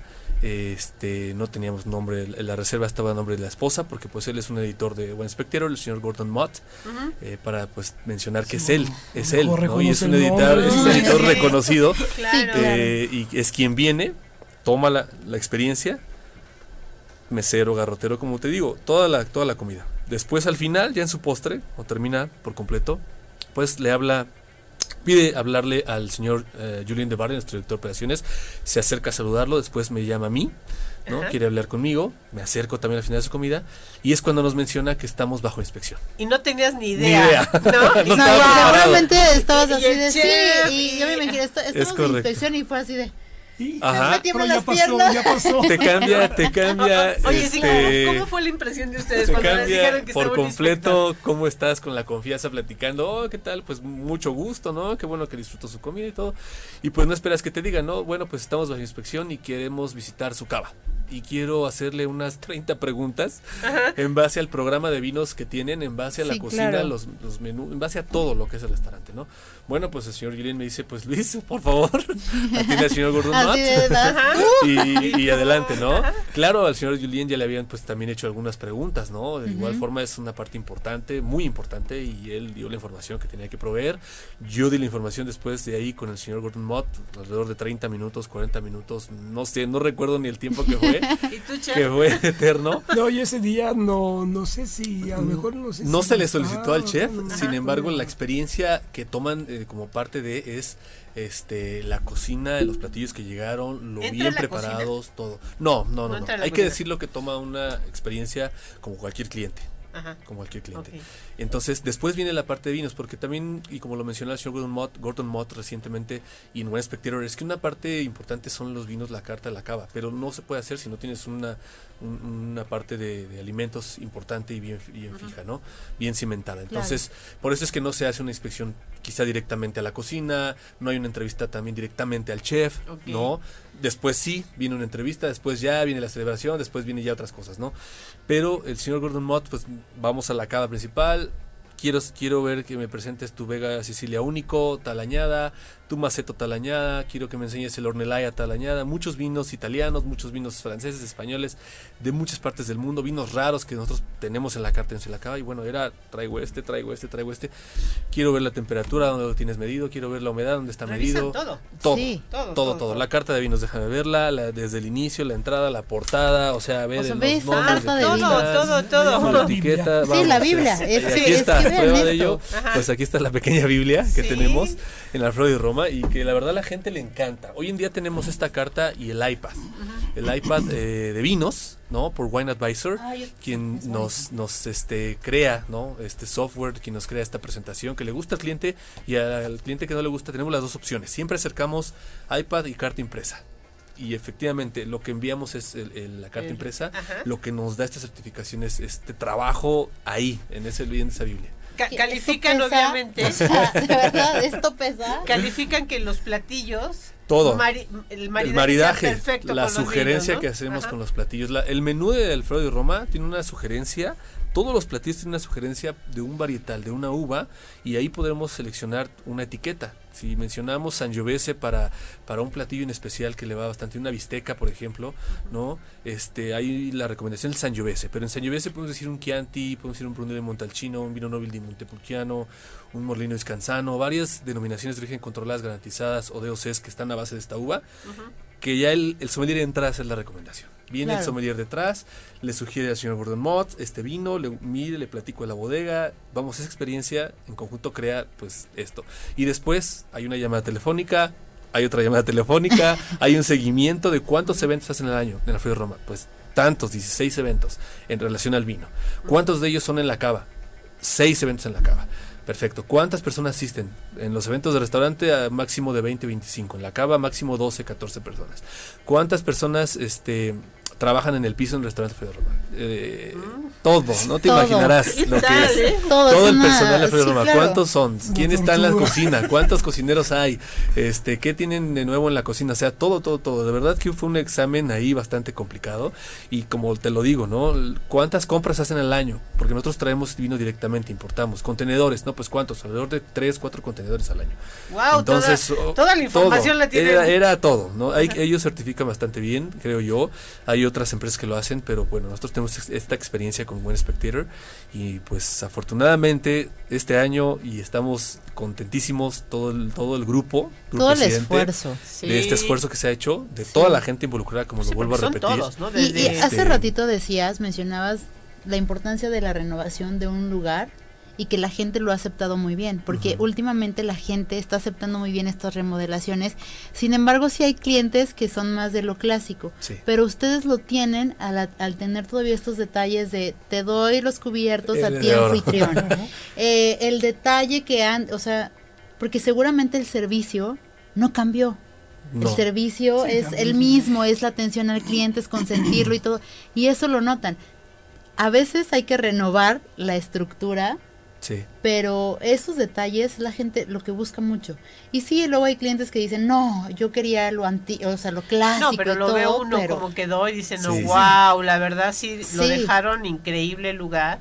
Este, no teníamos nombre, la reserva estaba a nombre de la esposa, porque pues él es un editor de Wine Spectator, el señor Gordon Mott, uh-huh. eh, para pues mencionar que sí, es él, es él, ¿no? Y es un editor, es un editor reconocido, claro. eh, y es quien viene, toma la, la experiencia, mesero, garrotero, como te digo, toda la, toda la comida. Después al final, ya en su postre, o termina por completo, pues le habla, pide hablarle al señor uh, Julien Devarde, nuestro director de operaciones, se acerca a saludarlo, después me llama a mí, ¿no? Quiere hablar conmigo, me acerco también al final de su comida, y es cuando nos menciona que estamos bajo inspección. Y no tenías ni idea, ni idea. ¿no? no, no seguramente estabas y, así y de chef, sí, y yo me imaginé, esto, estamos en inspección y fue así de... Ajá. Pero ya pasó, ya pasó. Te cambia, te cambia. Oye, este, sí, ¿cómo, ¿cómo fue la impresión de ustedes te cuando cambia les dijeron que por completo cómo estás con la confianza platicando? Oh, ¿qué tal? Pues mucho gusto, ¿no? Qué bueno que disfrutó su comida y todo. Y pues no esperas que te digan, no, bueno, pues estamos bajo inspección y queremos visitar su cava. Y quiero hacerle unas treinta preguntas Ajá. en base al programa de vinos que tienen, en base a la sí, cocina, claro. los, los menús, en base a todo lo que es el restaurante, ¿no? Bueno, pues el señor Julien me dice, pues Luis, por favor, atiende al señor Gordon Mott y, y adelante, ¿no? Ajá. Claro, al señor Julien ya le habían pues también hecho algunas preguntas, ¿no? De uh-huh. igual forma es una parte importante, muy importante, y él dio la información que tenía que proveer. Yo di la información después de ahí con el señor Gordon Mott, alrededor de treinta minutos, cuarenta minutos, no sé, no recuerdo ni el tiempo que fue. ¿Y tú, chef? Que fue eterno. No, y ese día no, no sé si, a lo mejor no sé No si se le solicitó al chef, no, sin no, embargo, no. la experiencia que toman eh, como parte de es este la cocina, los platillos que llegaron, lo bien preparados, cocina? Todo. No, no, no, no. no. Hay que decirlo que toma una experiencia como cualquier cliente. Ajá. Como cualquier cliente. Okay. Entonces, después viene la parte de vinos, porque también, y como lo mencionó el señor Gordon Mott, Gordon Mott recientemente, y en Wine Spectator, es que una parte importante son los vinos, la carta, la cava, pero no se puede hacer si no tienes una, un, una parte de, de alimentos importante y bien, bien uh-huh. fija, ¿no? Bien cimentada. Entonces, claro. por eso es que no se hace una inspección quizá directamente a la cocina, no hay una entrevista también directamente al chef, okay. ¿no? Después sí, viene una entrevista, después ya viene la celebración, después viene ya otras cosas, ¿no? Pero el señor Gordon Mott, pues vamos a la cava principal, quiero, quiero ver que me presentes tu Vega Sicilia Único, tal añada, tu Maceto tal añada, quiero que me enseñes el Ornellaia tal añada, muchos vinos italianos, muchos vinos franceses, españoles, de muchas partes del mundo, vinos raros que nosotros tenemos en la carta en la cava, y bueno, era traigo este, traigo este, traigo este, quiero ver la temperatura, donde lo tienes medido, quiero ver la humedad, donde está Revisan medido, todo, todo, sí. todo, todo, todo, todo, la carta de vinos, déjame verla, la, desde el inicio, la entrada, la portada, o sea, a ver o sea, los ves nombres carta de de todo, vinos. todo, todo, todo. La etiqueta, sí, vamos, la Biblia, es, es, aquí es, está, es prueba esto. de ello, Ajá. pues aquí está la pequeña Biblia que sí. tenemos en Alfredo y Roma, y que la verdad la gente le encanta. Hoy en día tenemos esta carta y el iPad, uh-huh. el iPad eh, de vinos, ¿no? Por Wine Advisor, Ay, quien nos, nos este, crea, ¿no? Este software, quien nos crea esta presentación que le gusta al cliente, y al cliente que no le gusta tenemos las dos opciones. Siempre acercamos iPad y carta impresa. Y efectivamente lo que enviamos es el, el, la carta el, impresa, ajá. lo que nos da esta certificación es este trabajo ahí, en ese en esa Biblia. Ca- califican pesa, obviamente. O sea, de verdad, esto pesa. Califican que los platillos, todo, mari- el maridaje, el maridaje perfecto la con sugerencia los vinos, ¿no? que hacemos Ajá. con los platillos, la, el menú de Alfredo y Roma tiene una sugerencia. Todos los platillos tienen una sugerencia de un varietal, de una uva, y ahí podremos seleccionar una etiqueta. Si mencionamos Sangiovese para, para un platillo en especial que le va bastante, una bisteca, por ejemplo, ¿no? Este, hay la recomendación del Sangiovese, pero en Sangiovese podemos decir un Chianti, podemos decir un Brunello Montalcino, un Vino Nobile di Montepulciano, un Morlino Scanzano, varias denominaciones de origen controladas, garantizadas o D O Cs que están a base de esta uva, uh-huh. que ya el, el sommelier de entrada es la recomendación. Viene claro. el sommelier detrás, le sugiere al señor Gordon Mott este vino, le mire, le platico de la bodega, vamos, esa experiencia en conjunto crea pues esto. Y después hay una llamada telefónica, hay otra llamada telefónica, hay un seguimiento de cuántos eventos hacen al año en Alfredo y Roma. Pues tantos, dieciséis eventos en relación al vino. ¿Cuántos de ellos son en la cava? Seis eventos en la cava. Perfecto. ¿Cuántas personas asisten? En los eventos de restaurante a máximo de veinte, veinticinco. En la cava máximo doce, catorce personas. ¿Cuántas personas este, trabajan en el piso en el restaurante Alfredo Roma? Eh, mm. Todo, no te todo. Imaginarás lo que es. ¿eh? Todo el personal de Alfredo sí, Roma. claro. ¿Cuántos son? ¿Quién está en la cocina? ¿Cuántos cocineros hay? Este, ¿qué tienen de nuevo en la cocina? O sea, todo, todo, todo. De verdad que fue un examen ahí bastante complicado. Y como te lo digo, ¿no? ¿Cuántas compras hacen al año? Porque nosotros traemos vino directamente, importamos. Contenedores, ¿no? Pues ¿cuántos? Alrededor de tres, cuatro contenedores al año. Wow, entonces toda, toda la información la tienen. Era, era todo, ¿no? Hay, ellos certifican bastante bien, creo yo. Hay otras empresas que lo hacen, pero bueno, nosotros tenemos esta experiencia con Buen Spectator y pues afortunadamente este año y estamos contentísimos todo el, todo el grupo, grupo todo el esfuerzo sí. de este esfuerzo que se ha hecho, de sí. toda la gente involucrada, como sí, lo vuelvo a repetir. Todos, ¿no? Desde y, y este... hace ratito decías, mencionabas la importancia de la renovación de un lugar y que la gente lo ha aceptado muy bien, porque uh-huh. últimamente la gente está aceptando muy bien estas remodelaciones. Sin embargo, sí hay clientes que son más de lo clásico, sí. pero ustedes lo tienen al, al tener todavía estos detalles de te doy los cubiertos el a ti anfitrión. eh, el detalle que han, o sea, porque seguramente el servicio no cambió. No. El servicio sí, es cambió. El mismo, es la atención al cliente, es consentirlo y todo, y eso lo notan. A veces hay que renovar la estructura. Sí. Pero esos detalles la gente lo que busca mucho. Y sí, luego hay clientes que dicen, no, yo quería lo antiguo, o sea, lo clásico. No, pero y lo todo, ve uno pero... como quedó y dice, no, sí, wow, sí. la verdad sí, sí, lo dejaron increíble lugar.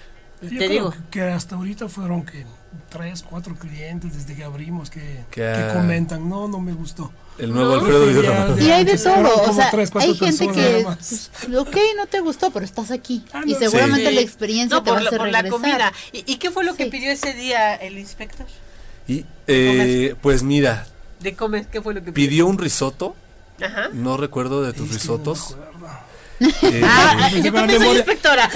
Yo Te creo digo. que hasta ahorita fueron que tres, cuatro clientes desde que abrimos que, que, que comentan, no, no me gustó. El nuevo no, Alfredo de, de, de, y hay de todo, o sea, tres, hay gente que, pues, ok, no te gustó, pero estás aquí. Ah, no, y seguramente sí. la experiencia no, te por va a hacer la, por regresar. la comida. ¿Y, ¿Y qué fue lo sí. que pidió ese día el inspector? Y, eh, pues mira. ¿De comer? ¿Qué fue lo que pidió? Pidió un risotto. Ajá. No recuerdo de tus es risotos. Eh, ah, yo también soy inspectora.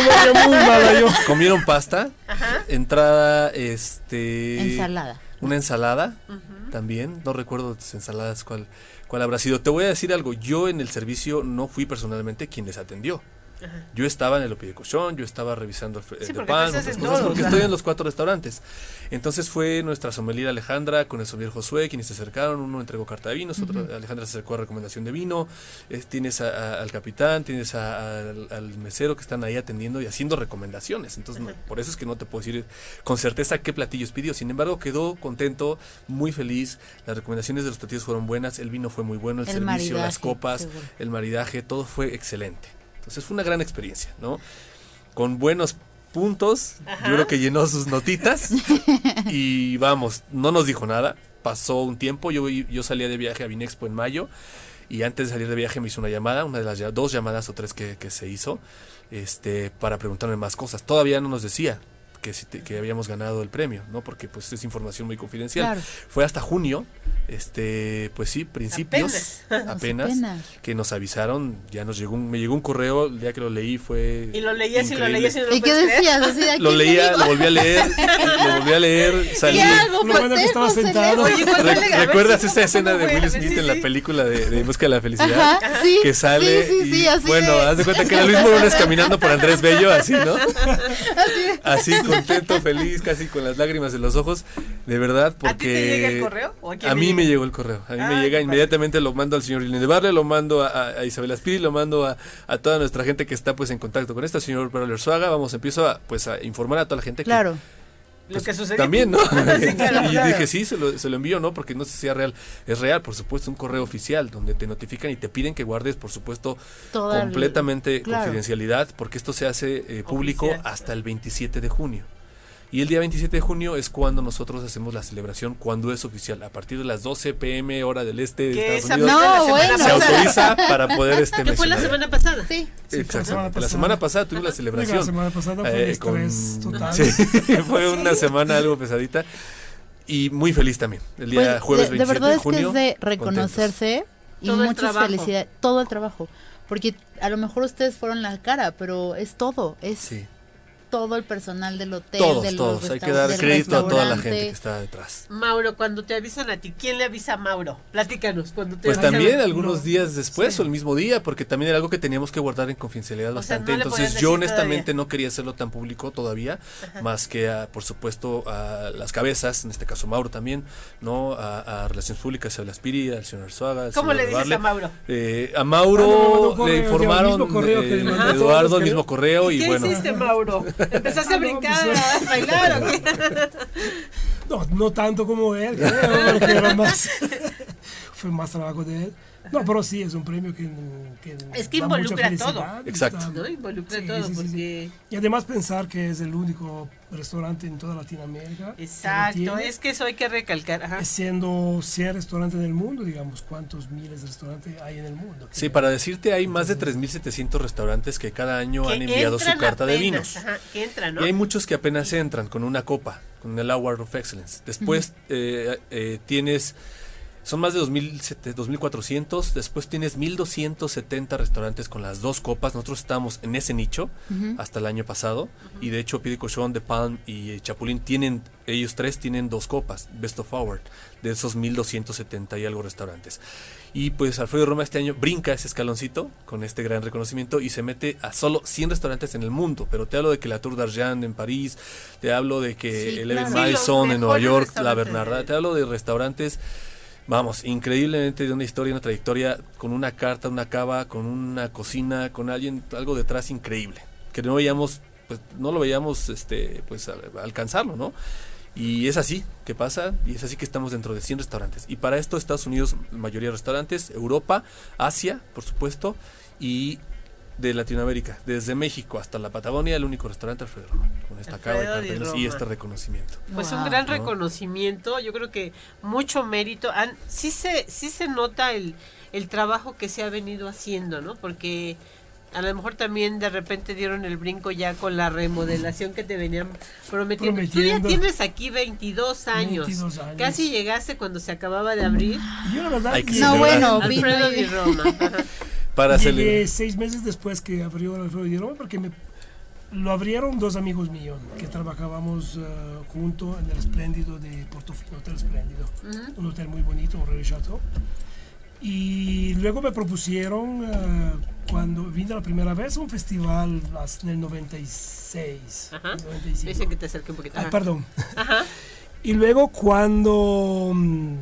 Comieron pasta, ajá. entrada, este, ensalada, una ensalada, uh-huh. también. No recuerdo tus ensaladas cuál, cuál habrá sido. Te voy a decir algo. Yo en el servicio no fui personalmente quien les atendió. Ajá. Yo estaba en el Opidecochón, yo estaba revisando el sí, de pan, otras cosas, todo, porque claro. estoy en los cuatro restaurantes. Entonces fue nuestra sommelier Alejandra con el sommelier Josué quienes se acercaron. Uno entregó carta de vinos, uh-huh. otro, Alejandra se acercó a recomendación de vino. Eh, tienes a, a, al capitán, tienes a, a, al, al mesero que están ahí atendiendo y haciendo recomendaciones. Entonces uh-huh. no, por eso es que no te puedo decir con certeza qué platillos pidió. Sin embargo, quedó contento, muy feliz. Las recomendaciones de los platillos fueron buenas, el vino fue muy bueno, el, el servicio, maridaje, las copas, seguro. El maridaje, todo fue excelente. Entonces fue una gran experiencia, ¿no? Con buenos puntos, ajá. yo creo que llenó sus notitas y vamos, no nos dijo nada, pasó un tiempo, yo, yo salía de viaje a Vinexpo en mayo y antes de salir de viaje me hizo una llamada, una de las dos llamadas o tres que, que se hizo, este, para preguntarme más cosas. Todavía no nos decía que, que habíamos ganado el premio, ¿no? Porque pues es información muy confidencial. Claro. Fue hasta junio, este, pues sí, principios, apenas, apenas, apenas, que nos avisaron, ya nos llegó un, me llegó un correo, el día que lo leí fue y lo leías increíble. y lo leías y, no ¿Y qué decías? Así de lo leía, lo volví a leer, lo volví a leer, salí. Lo bueno que estaba sentado. Oye, Re ¿Recuerdas esa escena de Will Smith sí, sí, en la película de, de Busca de la Felicidad? Ajá, sí, que sale sí, sí, y, sí, así bueno, de... haz de cuenta que era Luis Morones caminando por Andrés Bello, así, ¿no? Así, así contento, feliz, casi con las lágrimas en los ojos, de verdad, porque... ¿A ti te llega el correo? ¿O a, a mí me llegó el correo, a mí ah, me llega, inmediatamente lo mando al señor Irene Barle, lo mando a, a Isabel Aspiri, lo mando a, a toda nuestra gente que está pues en contacto con esto, señor Pedro Arzuaga, vamos, empiezo a, pues a informar a toda la gente claro. que... Pues, lo que sucedió también, ¿no? sí, claro, y claro. dije, sí, se lo, se lo envío, ¿no? Porque no sé si es real. Es real, por supuesto, un correo oficial donde te notifican y te piden que guardes, por supuesto, Todo completamente el, claro. confidencialidad, porque esto se hace eh, público oficial. Hasta el veintisiete de junio. Y el día veintisiete de junio es cuando nosotros hacemos la celebración, cuando es oficial, a partir de las doce pm hora del este de Estados Unidos. No, bueno. Se autoriza para poder este ¿Qué fue la semana pasada? Sí. Exacto. La semana pasada tuvimos la celebración. La semana pasada fue eh, con... estrés total. Sí, fue una semana algo pesadita y muy feliz también. El día pues, jueves de, veintisiete de, de junio. Es de reconocerse contentos. Y todo muchas felicidades, todo el trabajo, porque a lo mejor ustedes fueron la cara, pero es todo, es sí. todo el personal del hotel, Todos, de los todos. Hay restau- que dar del crédito a toda la restaurante. gente que está detrás. Mauro, cuando te avisan a ti, ¿quién le avisa a Mauro? Platícanos, cuando te Pues avisan. también algunos No, días después sí. o el mismo día, porque también era algo que teníamos que guardar en confidencialidad O sea, bastante. no le podían Entonces decir yo honestamente todavía. no quería hacerlo tan público todavía, más que a, por supuesto, a las cabezas, en este caso Mauro también, ¿no? A, a Relaciones Públicas, a Aspiri, al señor Arzuaga. al ¿Cómo señor le dices Barle. a Mauro? Eh, a Mauro Ah, no, no, correo, le ya, informaron, el mismo correo que eh, le mandó a todos, Eduardo, el creo. mismo correo y, ¿Qué bueno. hiciste, Mauro? ¿Empezaste a Ah, no, brincar, pues, a bailar o qué? No, no tanto como él, creo, porque era más, fue más trabajo de él. No, pero sí, es un premio que, que Es que da mucha involucra felicidad, todo. Exacto. está- ¿No? Involucra Sí, todo, sí, sí, sí. porque... Y además pensar que es el único restaurante en toda Latinoamérica. que lo Exacto, tiene, es que eso hay que recalcar. Ajá. siendo cien restaurantes en el mundo, digamos, ¿cuántos miles de restaurantes hay en el mundo? Sí, para decirte, hay más de tres mil setecientos restaurantes que cada año Que han enviado su entran carta de apenas, vinos. Ajá, que entran, ¿no? Y hay muchos que apenas entran con una copa, con el Award of Excellence. Después eh, eh, tienes, son más de dos mil cuatrocientos, después tienes mil doscientos setenta restaurantes con las dos copas. Nosotros estamos en ese nicho Ujú. hasta el año pasado. Y de hecho Pied de Cochon, De Palm y eh, Chapulín tienen, ellos tres tienen dos copas, Best of Award, de esos mil doscientos setenta y algo restaurantes. Y pues Alfredo Roma este año brinca ese escaloncito con este gran reconocimiento y se mete a solo cien restaurantes en el mundo. Pero te hablo de que la Tour d'Argent en París, te hablo de que Sí, el Eleven claro. Sí, Maison los en Nueva mejores York, la restaurantes Bernardin, de- te hablo de restaurantes, vamos, increíblemente de una historia, una trayectoria, con una carta, una cava, con una cocina, con alguien, algo detrás increíble, que no veíamos, pues no lo veíamos, este, pues a- alcanzarlo, ¿no? Y es así que pasa, y es así que estamos dentro de cien restaurantes. Y para esto Estados Unidos, mayoría de restaurantes, Europa, Asia, por supuesto, y de Latinoamérica, desde México hasta la Patagonia, el único restaurante Alfredo Roma, con esta cava de Alfredo Di carteles y Roma. este reconocimiento. Pues un Wow. gran ¿no? reconocimiento, yo creo que mucho mérito. Han- sí se sí se nota el, el trabajo que se ha venido haciendo, ¿no? Porque a lo mejor también de repente dieron el brinco ya con la remodelación que te venían prometiendo. Prometiendo. Tú ya tienes aquí veintidós años. veintidós años. Casi llegaste cuando se acababa de abrir. Y yo la verdad Hay que llegué- No, bueno, Alfredo vino Di Roma. Ajá. Para llegué celebrar. seis meses después que abrió el Alfredo Di Roma porque me, lo abrieron dos amigos míos que trabajábamos eh, juntos en el Espléndido de Portofino, Hotel Espléndido. Ujú. Un hotel muy bonito, un Rey Chateau. Y luego me propusieron, eh, cuando vine la primera vez, a un festival as- en el noventa y seis. Ajá. noventa y cinco. Dicen que te acerque un poquito. Ah, Ajá. perdón. Ajá. Y luego cuando mm,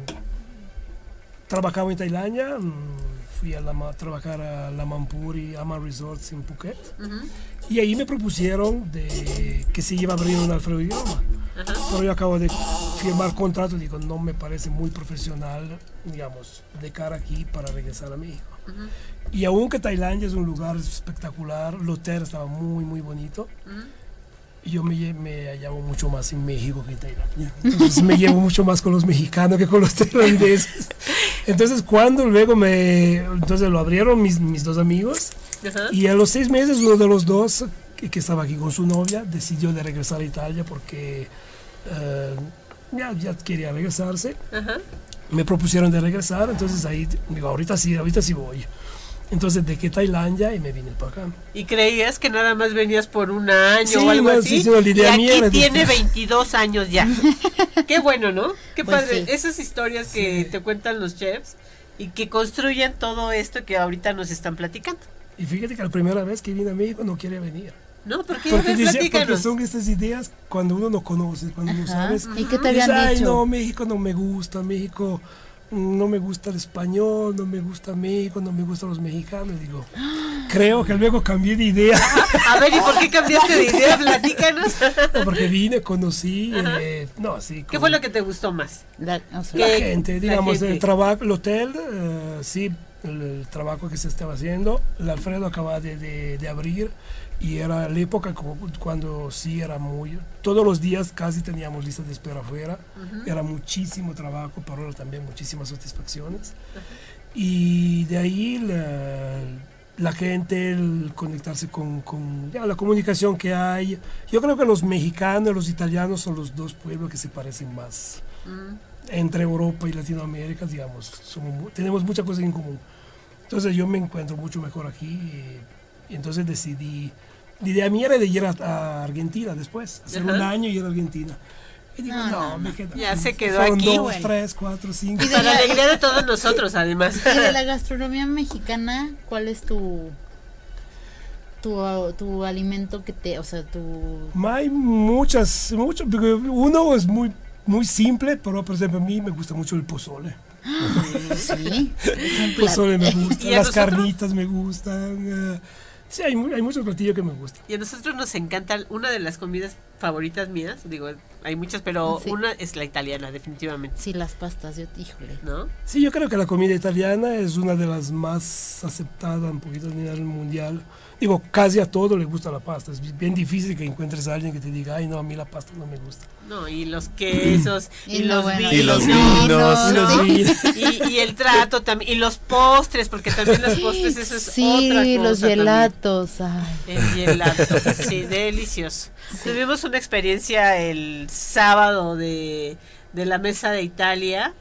trabajaba en Tailandia, mm, fui a la, trabajar a la Mampuri Aman Resorts en Phuket. Ujú. Y ahí me propusieron de que se iba a abrir un Alfredo Di Roma. Ajá. Pero yo acabo de firmar contrato, digo, no me parece muy profesional, digamos, de cara aquí para regresar a México. Ujú. Y aunque Tailandia es un lugar espectacular, el hotel estaba muy, muy bonito. Ujú. Yo me, lle- me hallaba mucho más en México que en Tailandia. Entonces me llevo mucho más con los mexicanos que con los tailandeses. Entonces cuando luego me... Entonces lo abrieron mis, mis dos amigos. Ajá. Y a los seis meses uno de los dos, que, que estaba aquí con su novia, decidió de regresar a Italia porque eh, ya, ya quería regresarse. Ajá. Me propusieron de regresar, entonces ahí digo, ahorita sí, ahorita sí voy. Entonces dejé Tailandia y me vine para acá. Y creías que nada más venías por un año Sí, o algo no, así. sí, sí, la y idea aquí mía era tiene de- veintidós años ya. Qué bueno, ¿no? Qué Pues padre. sí. Esas historias que Sí. te cuentan los chefs y que construyen todo esto que ahorita nos están platicando. Y fíjate que la primera vez que vine a México no quería venir. ¿No? ¿Por qué? Porque, A ver, dice- porque platícanos. son estas ideas cuando uno no conoce, cuando no Ajá. sabes. ¿Y qué te Dices, habían ay, dicho? no, México no me gusta, México mm, no me gusta el español, no me gusta México, no me gustan los mexicanos. Digo, creo que luego cambié de idea. A ver, ¿y por qué cambiaste de idea? Platícanos. Porque vine, conocí, eh, no, sí. ¿Qué fue lo que te gustó más? La- o sea, La ¿Qué? gente, La digamos, gente. el trabajo, el hotel, eh, sí, el, el trabajo que se estaba haciendo. El Alfredo acaba de, de- de abrir y era la época cu- cuando sí era muy... Todos los días casi teníamos listas de espera afuera. Era muchísimo trabajo, pero también muchísimas satisfacciones. Y de ahí la, la gente, el conectarse con, con ya, la comunicación que hay. Yo creo que los mexicanos y los italianos son los dos pueblos que se parecen más. Entre Europa y Latinoamérica, digamos, somos, mu- tenemos muchas cosas en común. Entonces yo me encuentro mucho mejor aquí y, y entonces decidí la idea mía era de ir a, a Argentina después, hacer Ajá. un año y ir a Argentina. Y digo, No, no, no, me no. quedo. Ya se quedó Fueron aquí, dos, bueno. tres, cuatro, cinco. Y de Para la la- alegría de todos nosotros, además. Y de la gastronomía mexicana, ¿cuál es tu tu, tu alimento que te, o sea, tu Hay muchas, muchos, porque uno es muy, muy simple, pero por ejemplo a mí me gusta mucho el pozole. sí, es un El plato. pozole me gusta, ¿Y a las nosotros? carnitas me gustan. eh, sí, hay, mu- hay muchos platillos que me gustan. Y a nosotros nos encanta una de las comidas favoritas mías, digo, hay muchas, pero Sí. una es la italiana, definitivamente, Sí, las pastas, yo, híjole. ¿no? Sí, yo creo que la comida italiana es una de las más aceptadas un poquito a nivel mundial. Digo, casi a todo le gusta la pasta. Es bien difícil que encuentres a alguien que te diga, ay, no, a mí la pasta no me gusta. No, y los quesos, y, Y lo los bueno, vinos, Y los vinos, vinos. ¿no? Sí. Y, y el trato también, y los postres, porque también los postres, eso es Sí, otra cosa los también. gelatos, ay. El gelato, sí, delicioso. Tuvimos una experiencia el sábado de, de la mesa de Italia,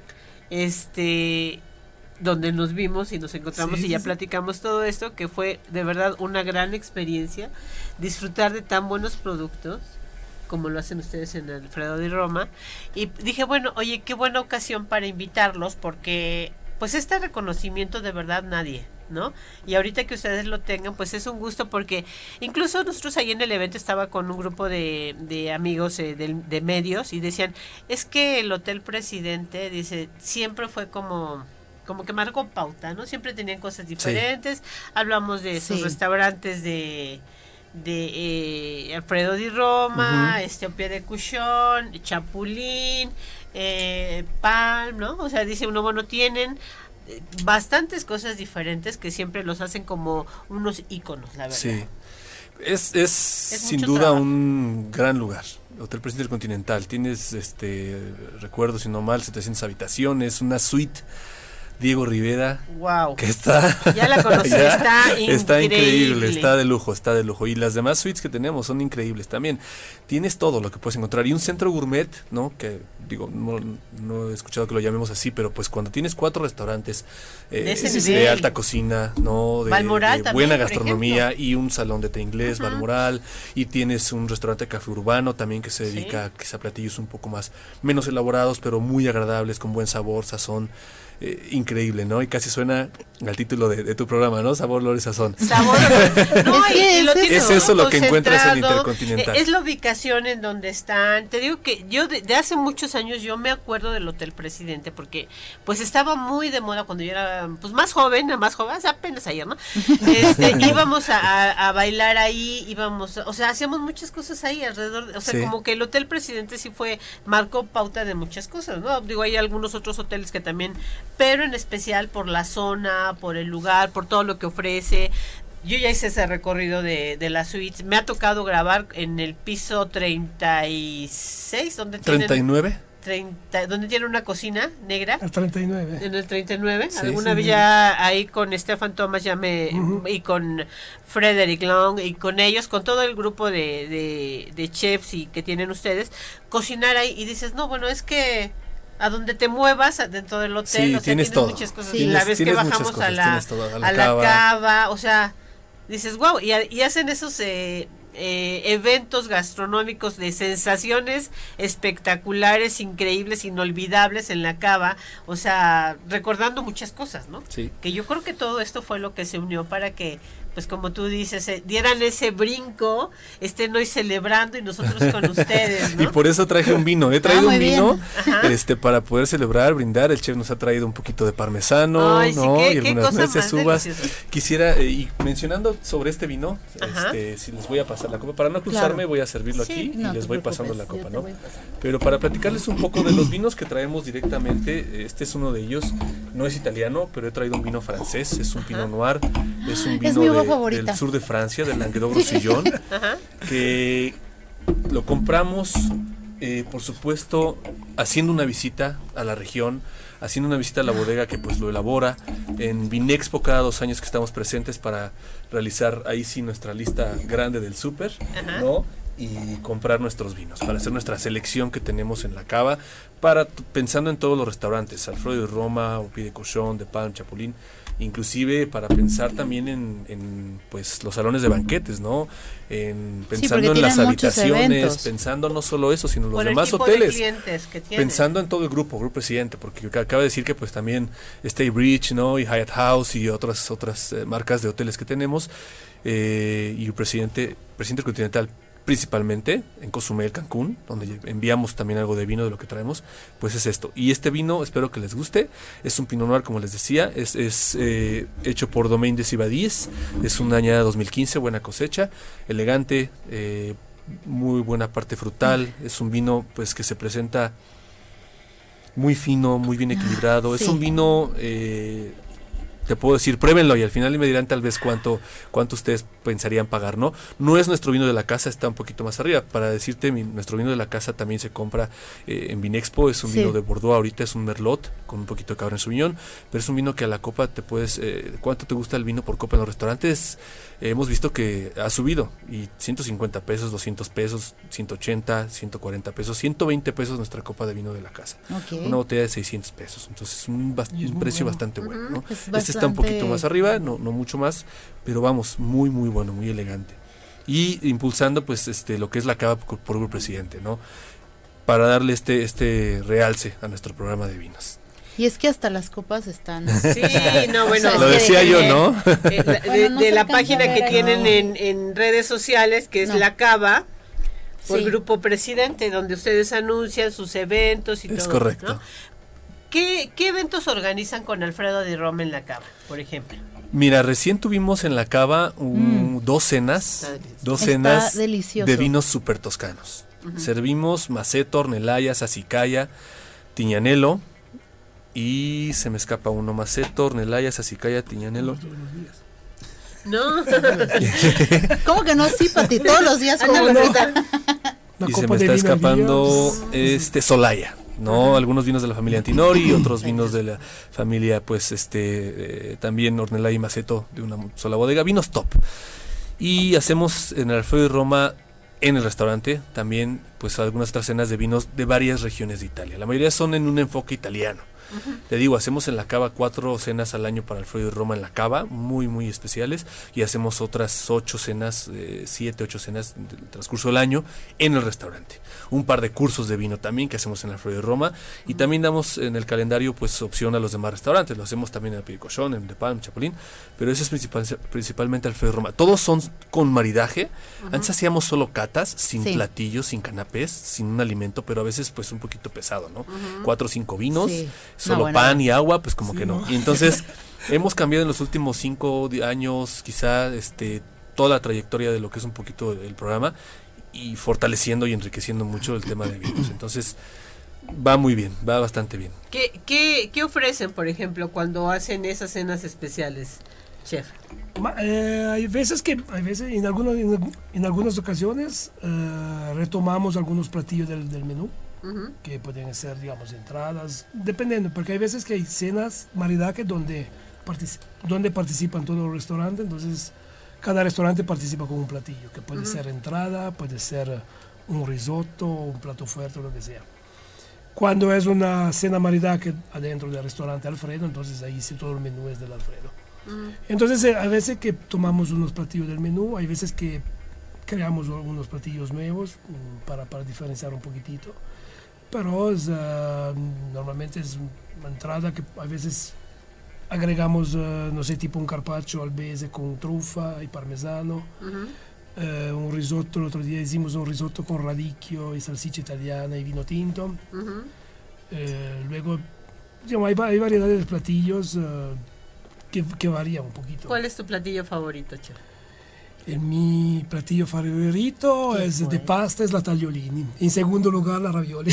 este, donde nos vimos y nos encontramos Sí, y ya sí, sí. platicamos todo esto, que fue de verdad una gran experiencia, disfrutar de tan buenos productos como lo hacen ustedes en Alfredo di Roma, y dije, bueno, oye, qué buena ocasión para invitarlos, porque pues este reconocimiento de verdad nadie, ¿no? Y ahorita que ustedes lo tengan, pues es un gusto, porque incluso nosotros ahí en el evento estaba con un grupo de, de amigos eh, de, de medios, y decían, es que el Hotel Presidente, dice, siempre fue como... como que marcó pauta, ¿no? Siempre tenían cosas diferentes. Hablamos de sus Sí. restaurantes de de eh, Alfredo di Roma, Ujú. este Opie de Cuchón, Chapulín, eh, Palm, ¿no? O sea, dice uno, bueno, tienen eh, bastantes cosas diferentes que siempre los hacen como unos íconos, la verdad. Sí. Es, es, sin mucho duda trabajo. un gran lugar. Hotel Presidente del Continental. Tienes, este, recuerdo si no mal, setecientas habitaciones, una suite Diego Rivera, Wow. que está... Ya la conocí, ya está Está increíble, increíble. está de lujo, está de lujo. Y las demás suites que tenemos son increíbles también. Tienes todo lo que puedes encontrar. Y un centro gourmet, ¿no? Que digo, no, no he escuchado que lo llamemos así, pero pues cuando tienes cuatro restaurantes eh, De ese de, nivel. alta cocina, ¿no? De, Balmoral de también, buena por gastronomía y un salón de té inglés, Ajá. Balmoral, y tienes un restaurante café urbano también que se Sí. dedica a quizá platillos un poco más, menos elaborados, pero muy agradables, con buen sabor, sazón. Eh, increíble, ¿no? Y casi suena al título de, de tu programa, ¿no? Sabor, olor y sazón. Sabor. No, Es y- que y lo es tienes eso. Es eso todo lo que encuentras en concentrado. Intercontinental. Eh, Es la ubicación en donde están. Te digo que yo de, de hace muchos años yo me acuerdo del Hotel Presidente, porque pues estaba muy de moda cuando yo era pues más joven, más joven, o sea, apenas ayer, ¿no? Este, íbamos a, a- a bailar ahí, íbamos, o sea, hacíamos muchas cosas ahí alrededor, o sea, Sí. como que el Hotel Presidente sí fue, marcó pauta de muchas cosas, ¿no? Digo, hay algunos otros hoteles que también, pero en especial por la zona, por el lugar, por todo lo que ofrece. Yo ya hice ese recorrido de, de las suites. Me ha tocado grabar en el piso treinta y seis, donde tienen ¿treinta y nueve? treinta, donde tiene una cocina negra. Al treinta y nueve. En el treinta y nueve, Sí, alguna sí, vez sí. ya ahí con Stefan Thomas ya me, Ujú. y con Frederick Long y con ellos, con todo el grupo de, de, de chefs y que tienen ustedes, cocinar ahí y dices, no, bueno, es que a donde te muevas a- dentro del hotel, Sí, o sea, tienes tienes todo. muchas cosas. Sí. Y la Tienes- vez que tienes muchas bajamos a cosas, la, tienes todo, a la a la cava. cava, o sea, dices, wow, y, a- y hacen esos eh, eh, eventos gastronómicos de sensaciones espectaculares, increíbles, inolvidables en la cava, o sea, recordando muchas cosas, ¿no? Sí. Que yo creo que todo esto fue lo que se unió para que, pues como tú dices, eh, dieran ese brinco, estén hoy celebrando y nosotros con ustedes, ¿no? Y por eso traje un vino. He traído Ah, muy un vino Ajá. este para poder celebrar, brindar. El chef nos ha traído un poquito de parmesano, Ay, sí, ¿no? qué- y qué algunas cosa nueces, más uvas. deliciosa. Quisiera, eh, y mencionando sobre este vino, Ajá. este, si les voy a pasar la copa, para no cruzarme, Claro. voy a servirlo Sí, aquí No y les te voy preocupes, pasando la yo copa, te ¿no? voy pasando. Pero para platicarles un poco de los vinos que traemos directamente, este es uno de ellos, no es italiano, pero he traído un vino francés, es un Pinot Noir, es un vino mi uva de- favorita. del sur de Francia, del Languedoc-Roussillon, Ajá. que lo compramos, eh, por supuesto, haciendo una visita a la región, haciendo una visita a la bodega que pues lo elabora. En Vinexpo cada dos años que estamos presentes para realizar ahí sí nuestra lista grande del súper, Ajá. ¿no? y comprar nuestros vinos, para hacer nuestra selección que tenemos en la cava, para pensando en todos los restaurantes, Alfredo y Roma, Au Pied de Cochon, De Palm, Chapulín, inclusive para pensar también en, en pues los salones de banquetes, ¿no? En, pensando sí, en las habitaciones, eventos. Pensando no solo eso, sino los Por el demás tipo hoteles. de clientes que tienen. Pensando en todo el grupo, grupo presidente, porque acaba de decir que pues también Stay Bridge, ¿no? Y Hyatt House y otras otras eh, marcas de hoteles que tenemos, eh, y el presidente, presidente continental principalmente en Cozumel, Cancún, donde enviamos también algo de vino de lo que traemos, pues es esto. Y este vino, espero que les guste, es un Pinot Noir, como les decía, es, es eh, hecho por Domaine de Sivadis, es una añada dos mil quince, buena cosecha, elegante, eh, muy buena parte frutal, es un vino pues que se presenta muy fino, muy bien equilibrado, sí. Es un vino... Eh, te puedo decir, pruébenlo y al final me dirán tal vez cuánto cuánto ustedes pensarían pagar, ¿no? No es nuestro vino de la casa, está un poquito más arriba. Para decirte, mi, nuestro vino de la casa también se compra eh, en Vinexpo, es un sí. vino de Bordeaux, ahorita es un Merlot con un poquito de Cabernet Sauvignon, pero es un vino que a la copa te puedes, eh, ¿cuánto te gusta el vino por copa en los restaurantes? Eh, hemos visto que ha subido y ciento cincuenta pesos, doscientos pesos, ciento ochenta, ciento cuarenta pesos, ciento veinte pesos nuestra copa de vino de la casa. Okay. Una botella de seiscientos pesos, entonces un, bast- un precio bueno. bastante bueno, ¿no? Es Este está un bastante- poquito más arriba, no, no mucho más, pero vamos, muy muy bueno, muy elegante. Y impulsando pues este lo que es la cava por, por el presidente, ¿no? Para darle este este realce a nuestro programa de vinos. Y es que hasta las copas están... Sí, no, bueno. O sea, Lo es que decía de- yo, ¿no? Eh, la- de, Bueno, no de se la alcanza página a que ver, tienen no. en, en redes sociales, que es No. La Cava, por Sí. Grupo Presidente, donde ustedes anuncian sus eventos y Es todo. correcto. ¿no? ¿Qué, ¿Qué eventos organizan con Alfredo de Roma en La Cava, por ejemplo? Mira, recién tuvimos en la cava un- Mm. dos cenas, Está delicioso. dos Está cenas delicioso. de vinos super toscanos. Servimos Maceto, Ornelayas, Sacicaya, Tiñanelo y se me escapa uno, Maceto, Ornelayas, Sacicaya, Tiñanelo. ¿No? ¿Cómo que no? Sí, Pati, todos los días como Ándale, no. ahorita. Una Y se copa me de está vino al día, escapando pues, este Solaya, ¿no? Algunos vinos de la familia Antinori, otros vinos de la familia, pues, este, eh, también Ornelay y Maceto de una sola bodega, vinos top. Y hacemos en el Alfredo y Roma, en el restaurante, también, pues, algunas otras cenas de vinos de varias regiones de Italia. La mayoría son en un enfoque italiano. Te digo, hacemos en la cava cuatro cenas al año para Alfredo y Roma en la cava, muy muy especiales, y hacemos otras ocho cenas, eh, siete, ocho cenas del transcurso del año en el restaurante. Un par de cursos de vino también que hacemos en Alfredo y Roma, y también damos en el calendario pues opción a los demás restaurantes, lo hacemos también en el Pied de Cochon, en De Palm, Chapulín, pero eso es principal, principalmente Alfredo y Roma. Todos son con maridaje. Antes hacíamos solo catas, sin Sí. platillos, sin canapés, sin un alimento, pero a veces pues un poquito pesado, ¿no? Cuatro o cinco vinos, Sí. solo No, bueno, pan bueno. y agua, pues como Sí, que no. ¿no? Y entonces hemos cambiado en los últimos cinco di- años, quizá este toda la trayectoria de lo que es un poquito el, el programa y fortaleciendo y enriqueciendo mucho el tema de vinos. Entonces va muy bien, va bastante bien. ¿Qué, qué, ¿Qué ofrecen, por ejemplo, cuando hacen esas cenas especiales, chef? Ma- eh, hay veces que, hay veces, en, algunas, en, en algunas ocasiones eh, retomamos algunos platillos del, del menú, Ujú. que pueden ser, digamos, entradas, dependiendo, porque hay veces que hay cenas maridaje donde, partici- donde participan todos los restaurantes, entonces cada restaurante participa con un platillo, que puede ser entrada, puede ser un risotto, un plato fuerte, lo que sea. Cuando es una cena maridaje adentro del restaurante Alfredo, entonces ahí sí todo el menú es del Alfredo. Entonces eh, hay veces que tomamos unos platillos del menú, hay veces que creamos algunos platillos nuevos mm, para, para diferenciar un poquitito. Pero es, eh, normalmente es una entrada que a veces agregamos, eh, no sé, tipo un carpaccio albese con trufa y parmesano. Eh, un risotto, el otro día hicimos un risotto con radicchio y salchicha italiana y vino tinto. Ujú. Eh, luego, digamos, hay, va- hay variedades de platillos eh, que, que varían un poquito. ¿Cuál es tu platillo favorito, chef? El mi platillo favorito ¿Qué es fue? de pasta, es la tagliolini. En segundo lugar, la ravioli.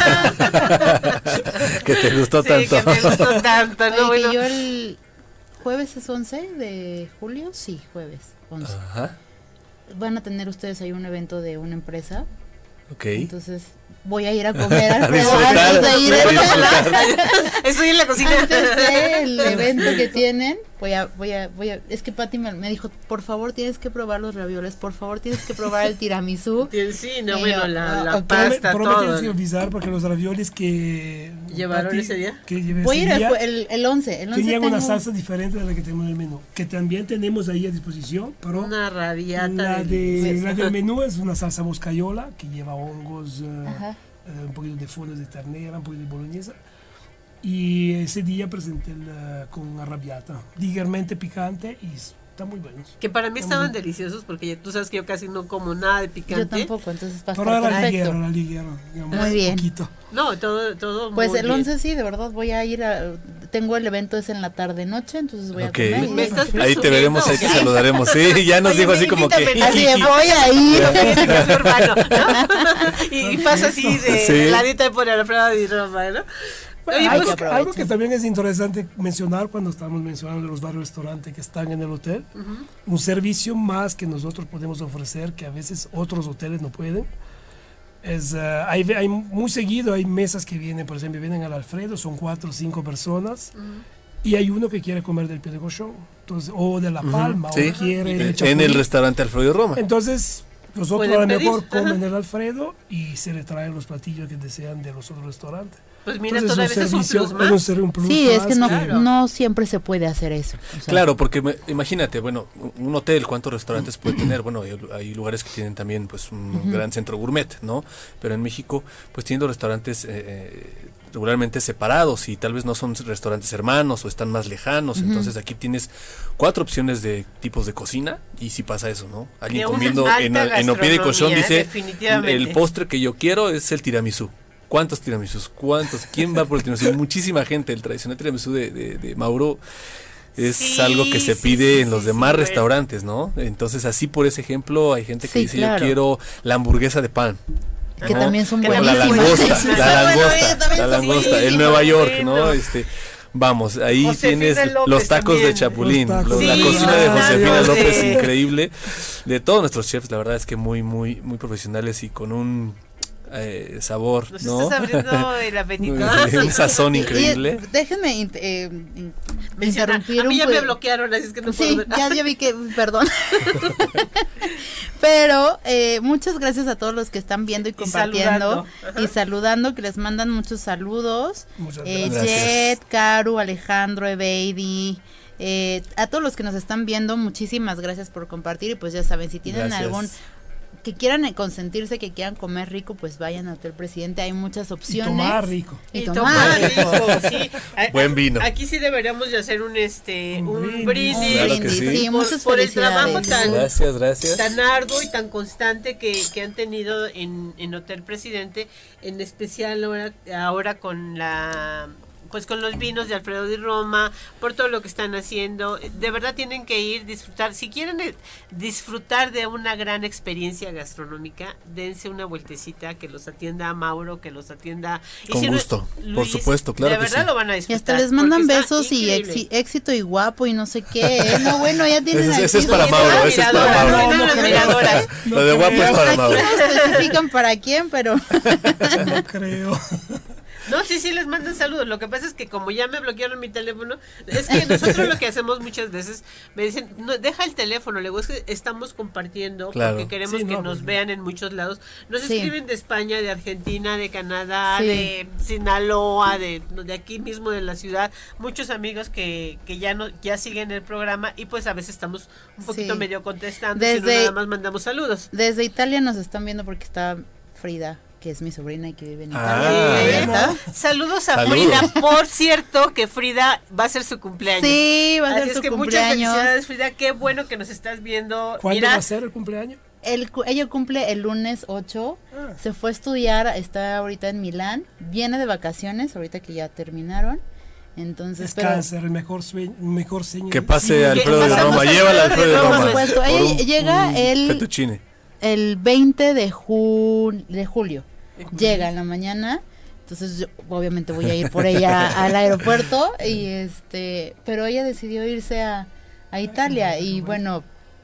Que te gustó Sí, tanto. que me gustó tanto, ¿no? Oye, que Bueno, yo el jueves es once de julio, sí, jueves once. Ajá. Van a tener ustedes ahí un evento de una empresa, Ok. entonces voy a ir a comer A Alfredo disfrutar, antes de ir a disfrutar. estoy en la cocina. antes del evento que tienen. Voy a, voy a, voy a, es que Pati me, me dijo, por favor tienes que probar los ravioles, por favor tienes que probar el tiramisú. Sí, no, Y bueno, yo, la, ah, la ok. pasta, Pero me todo. tienes que avisar porque los ravioles que ¿Llevaron Pati- ese día? que llevé Voy a ese ir al día, jue- el, el once, el once tenían tengo- una salsa diferente de la que tenemos en el menú, que también tenemos ahí a disposición, pero Una rabiata. la, de, deliciosa. la del menú es una salsa boscayola que lleva hongos, eh, Ajá. eh, un poquito de fondos de ternera, un poquito de boloñesa. Y ese día presenté el, eh, con arrabbiata, ligeramente picante y está muy bueno. Que para mí Está muy estaban deliciosos porque ya- tú sabes que yo casi no como nada de picante. Yo tampoco, entonces va a Pero estar era ligero, perfecto. era ligero, digamos, Muy bien. poquito. No, todo, todo Pues muy el bien. once sí, de verdad voy a ir a, tengo el evento es en la tarde noche, entonces voy Ok. a comer. ¿Me estás Ahí te veremos, ahí te presumiendo? saludaremos. Sí, ya nos Oye, dijo así como que... invítame, Así de, voy a ir. Café urbano, ¿no? Y pasa así de Sí. ladita por Alfredo Di Roma, ¿no? Bueno, Oye, algo, pues, que- algo que también es interesante mencionar cuando estamos mencionando los varios restaurantes que están en el hotel, un servicio más que nosotros podemos ofrecer que a veces otros hoteles no pueden. Es, eh, hay, hay muy seguido hay mesas que vienen, por ejemplo, vienen al Alfredo, son cuatro o cinco personas. Y hay uno que quiere comer del pie de cochón, entonces, o de la palma, Sí. o quiere En el el chapulín. restaurante Alfredo Roma. Entonces, nosotros Pueden a lo pedir, mejor ajá. comen el Alfredo y se le traen los platillos que desean de los otros restaurantes. Pues mira, Entonces, todavía es un servicio- plus es más. un ser- un plus Sí, es más que no, Claro. no siempre se puede hacer eso. o sea, Claro, porque me- imagínate, bueno, un hotel, ¿cuántos restaurantes puede tener? Bueno, hay, hay lugares que tienen también pues un gran centro gourmet, ¿no? Pero en México, pues tienen los restaurantes eh, eh, regularmente separados y tal vez no son restaurantes hermanos o están más lejanos. Entonces aquí tienes cuatro opciones de tipos de cocina y si pasa eso, ¿no? Alguien De una comiendo alta en, en Opie de Cochón gastronomía, dice, definitivamente. el postre que yo quiero es el tiramisú. ¿Cuántos tiramisús? ¿Cuántos? ¿Quién va por el tiramisú? Muchísima gente. El tradicional tiramisú de, de, de Mauro es Sí, algo que se sí, pide sí, en los sí, demás sí, güey. restaurantes, ¿no? Entonces así por ese ejemplo hay gente que Sí, dice claro. yo quiero la hamburguesa de pan. que ¿no? también son Que O la también buenísimas. langosta, Sí, la sí, bueno, langosta, ella también la sí, langosta, el sí, Nueva muy York, bueno. ¿no? Este, vamos, ahí Josefina tienes López los tacos de también. Chapulín, Los tacos. los- la Sí, cocina de los Josefina tacos López, de- increíble, de todos nuestros chefs, la verdad es que muy, muy, muy profesionales y con un eh, sabor, Nos ¿no? estás abriendo el apetito. un sazón Y, increíble. eh, déjenme in- eh, in- Menciona, interrumpir a mí un ya po- me bloquearon, así es que no puedo Sí, ver. ya, ya vi que, perdón. Pero eh, muchas gracias a todos los que están viendo y compartiendo saludando. y saludando, que les mandan muchos saludos. Muchas Eh, gracias. Jet, Caru, Alejandro, Ebeidi, eh, a todos los que nos están viendo, muchísimas gracias por compartir y pues ya saben, si tienen Gracias. algún que quieran eh, consentirse, que quieran comer rico, pues vayan a Hotel Presidente, hay muchas Y opciones. tomar rico. Y Y tomar tomar rico. rico, sí. A- Buen vino. Aquí sí deberíamos de hacer un este Un un brindis. brindis, Un Claro que brindis, sí. sí, por, muchas por el trabajo felicidades. tan, Gracias, gracias. tan arduo y tan constante que, que han tenido en, en Hotel Presidente, en especial ahora, ahora con la pues con los vinos de Alfredo Di Roma, por todo lo que están haciendo. De verdad tienen que ir, disfrutar. Si quieren eh, disfrutar de una gran experiencia gastronómica, dense una vueltecita, que los atienda Mauro, que los atienda... y Con si no- gusto, por Luis, supuesto, claro de que verdad sí. lo van a Y disfrutar. hasta les mandan porque está besos y increíble. exi- éxito y guapo y no sé qué. ¿eh? No, bueno, ya tienen Ese, aquí ese es su- para Mauro, ese es para Admiradora, Mauro. sí, no, No, no admiradora. creo. Lo de guapo es para Aquí Mauro. no especifican para quién, pero No creo. No, sí, sí les mandan saludos. Lo que pasa es que como ya me bloquearon mi teléfono, es que nosotros lo que hacemos muchas veces, me dicen, no, deja el teléfono, luego es que estamos compartiendo, Claro. porque queremos Sí, que no, nos pues, vean en muchos lados. Nos Sí. escriben de España, de Argentina, de Canadá, Sí. de Sinaloa, de, de aquí mismo de la ciudad, muchos amigos que, que ya no ya siguen el programa y pues a veces estamos un poquito Sí. medio contestando, si no Desde- nada más mandamos saludos. desde Italia nos están viendo porque está Frida, que es mi sobrina y que vive en Ah, Italia. Ahí bueno. está. Saludos a Saludos. Frida, por cierto que Frida va a ser su cumpleaños. Sí, va a Así ser es su que muchas cumpleaños. felicidades, Frida. Qué bueno que nos estás viendo. ¿Cuándo Mira, va a ser el cumpleaños? El, cu- ella cumple el lunes ocho, Ah. se fue a estudiar, está ahorita en Milán, viene de vacaciones, ahorita que ya terminaron. Entonces, Es pero cáncer, el mejor sueño, mejor señal. Que pase Sí, Alfredo de pasamos Roma, a llévala a Alfredo de Alfredo de Roma. Roma. por supuesto, Por ella un llega el, fettuccine. el veinte de, ju- de julio, llega en la mañana, entonces yo obviamente voy a ir por ella al aeropuerto y este, pero ella decidió irse a, a Italia y bueno,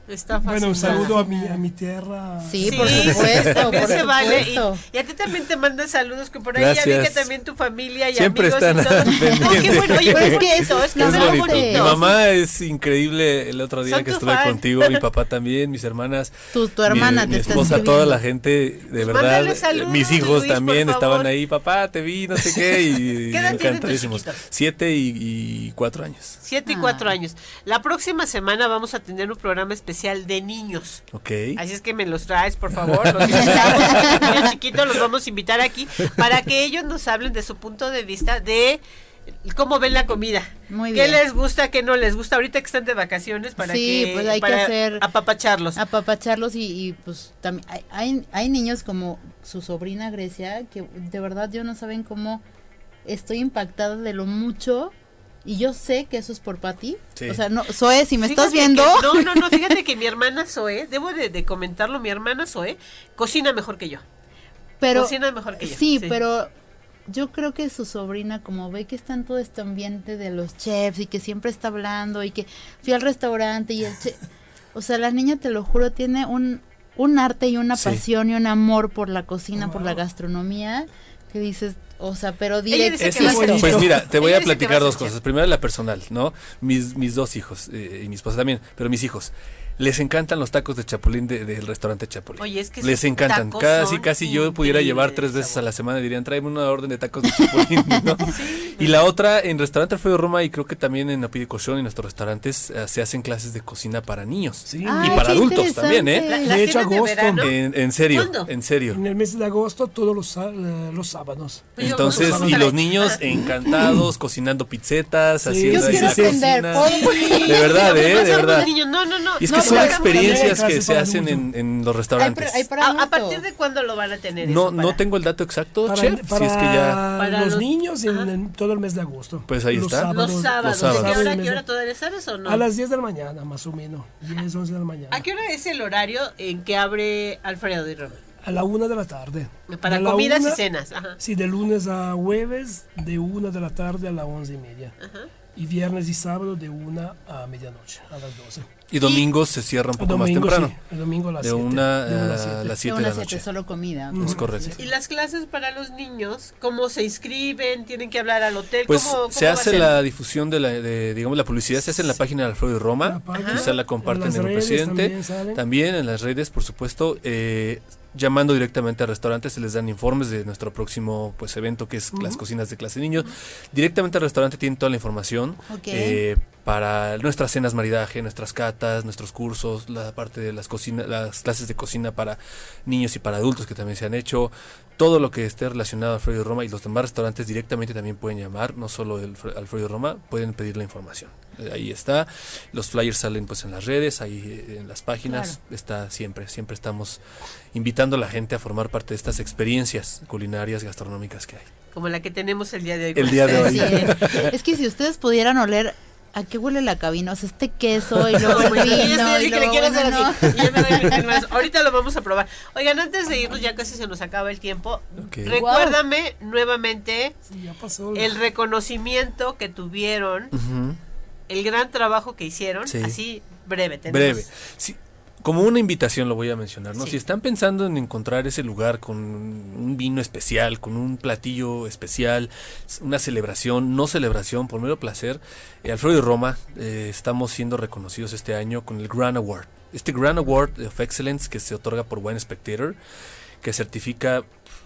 Está Bueno, un fascinada. saludo a mi, a mi tierra. Sí, Sí, por supuesto, también por se vale. supuesto. Y, y a ti también te mandan saludos, que por ahí Gracias. ya vi que también tu familia y Siempre amigos están y todo. No, pendientes. qué bueno, oye, Pero qué es que bonito, es que es es Es algo bonito. bonito. Mi mamá es increíble. El otro día Son que tu estuve fan. contigo, mi papá también, mis hermanas, Tu, tu hermana mi, te mi está esposa, escribiendo. toda la gente, de Pues verdad. mándale saludos, Mis hijos Luis, también por estaban favor. ahí. Papá, te vi, no sé qué. Y ¿Qué edad tienen tus encantadísimos. chiquitos? Siete y, y cuatro años. Siete y Ah. cuatro años. La próxima semana vamos a tener un programa especial de niños. Ok. Así es que me los traes, por favor. Los invitamos. Niños chiquitos los vamos a invitar aquí para que ellos nos hablen de su punto de vista de cómo ven la comida. Muy ¿Qué bien. les gusta, qué no les gusta? Ahorita que están de vacaciones para Sí, que pues hay que para hacer- apapacharlos. Apapacharlos y, y pues también hay, hay, hay niños como su sobrina Grecia que de verdad yo no saben cómo estoy impactada de lo mucho y yo sé que eso es por Pati. Sí. O sea, no, Zoe, si me estás Fíjate viendo, que- no, no, no, fíjate que mi hermana Zoe, debo de, de comentarlo, mi hermana Zoe cocina mejor que yo. pero Cocina mejor que yo. sí, pero yo creo que su sobrina, como ve que está en todo este ambiente de los chefs y que siempre está hablando y que fui al restaurante y el chef, o sea, la niña, te lo juro, tiene un, un arte y una Sí. pasión y un amor por la cocina, por la Wow. gastronomía, que dices, o sea, pero Ella directo. dice Ese que va a es- ser pues chef. mira, te voy Ella a dice que va platicar a dos ser chef. cosas. Primero la personal, ¿no? Mis, mis dos hijos eh, y mi esposa también, pero mis hijos. Les encantan los tacos de chapulín de- del restaurante Chapulín. Oye, es que les esos encantan. tacos Casi, son casi yo pudiera llevar tres increíbles, veces a sabor. la semana. Dirían, tráeme una orden de tacos de Chapulín, ¿no? Y la otra, en Restaurante Alfredo Roma y creo que también en Apide Cochón y en nuestros restaurantes eh, se hacen clases de cocina para niños. Sí, Ay, y para qué adultos también, ¿eh? interesante. La- De las hecho, tienen de agosto. verano. En, en serio, ¿Cuándo? en serio. en el mes de agosto, todos los, sá- eh, los sábados. Pues yo- Entonces, vamos a y ver. los niños encantados, cocinando pizzetas, Sí, haciendo yo ahí quiero la aprender, cocina. ¿puedo? De verdad, Pero ¿eh? vas a De los verdad. niños, No, no, no. Y es que No, son pero experiencias también que hay se clases hacen para en, en los Hay, restaurantes. pra- hay para ¿A, a adulto. partir de cuándo lo van a tener? No, eso no para- tengo el dato exacto, Para, chef, para si es que ya... Para los los- niños en, Ajá. en todo el mes de agosto. Pues ahí Los está. sábados- Los sábados. Los sábados. ¿De qué hora, mes qué de- hora todavía sabes o no? A las diez de la mañana, más o menos. diez, once de la mañana. ¿A qué hora es el horario en que abre Alfredo de Roma? A la una de la tarde. Para De la comidas una- y cenas. Ajá. Sí, de lunes a jueves, de una de la tarde a las once y media. Ajá. Y viernes y sábado, de una a medianoche, a las doce. Y domingos se cierra un El poco más domingo, temprano. sí, el domingo a las De siete. una de una a a siete. las De siete de una la a siete, noche. solo comida. Mm. Es correcto. ¿Y las clases para los niños? ¿Cómo se inscriben? ¿Tienen que hablar al hotel? Pues ¿Cómo, cómo se va a hace ser? la difusión de la, de, digamos, la publicidad se hace en la página de Alfredo y Roma, La página, quizá la comparten en las en el redes presidente, también salen. también en las redes, por supuesto, eh, llamando directamente a restaurantes se les dan informes de nuestro próximo pues evento que es las cocinas de clase niños. Directamente al restaurante tienen toda la información Ok. eh, para nuestras cenas maridaje, nuestras catas, nuestros cursos, la parte de las cocina, las clases de cocina para niños y para adultos que también se han hecho. Todo lo que esté relacionado a Alfredo y Roma y los demás restaurantes directamente también pueden llamar, no solo el Fre- Alfredo y Roma, pueden pedir la información. Eh, ahí está. Los flyers salen pues en las redes, ahí eh, en las páginas, está siempre, siempre estamos invitando a la gente a formar parte de estas experiencias culinarias, gastronómicas que hay. Como la que tenemos el día de hoy. El día de Así hoy. es. Es que si ustedes pudieran oler a qué huele la cabina, o sea, este queso y luego el Bueno, yo ya vino estoy así y que le luego, quiero hacer bueno, así. Y ya me doy mis manos. Ahorita lo vamos a probar. Oigan, antes de irnos, ya casi se nos acaba el tiempo. Ok. Recuérdame nuevamente Sí, ya pasó. el reconocimiento que tuvieron, Ujú. el gran trabajo que hicieron. Sí. Así, breve. tenemos- Breve. Sí, como una invitación lo voy a mencionar, ¿no? Sí. Si están pensando en encontrar ese lugar con un vino especial, con un platillo especial, una celebración, no celebración, por mero placer, eh, Alfredo y Roma eh, estamos siendo reconocidos este año con el Grand Award. Este Grand Award of Excellence que se otorga por Wine Spectator, que certifica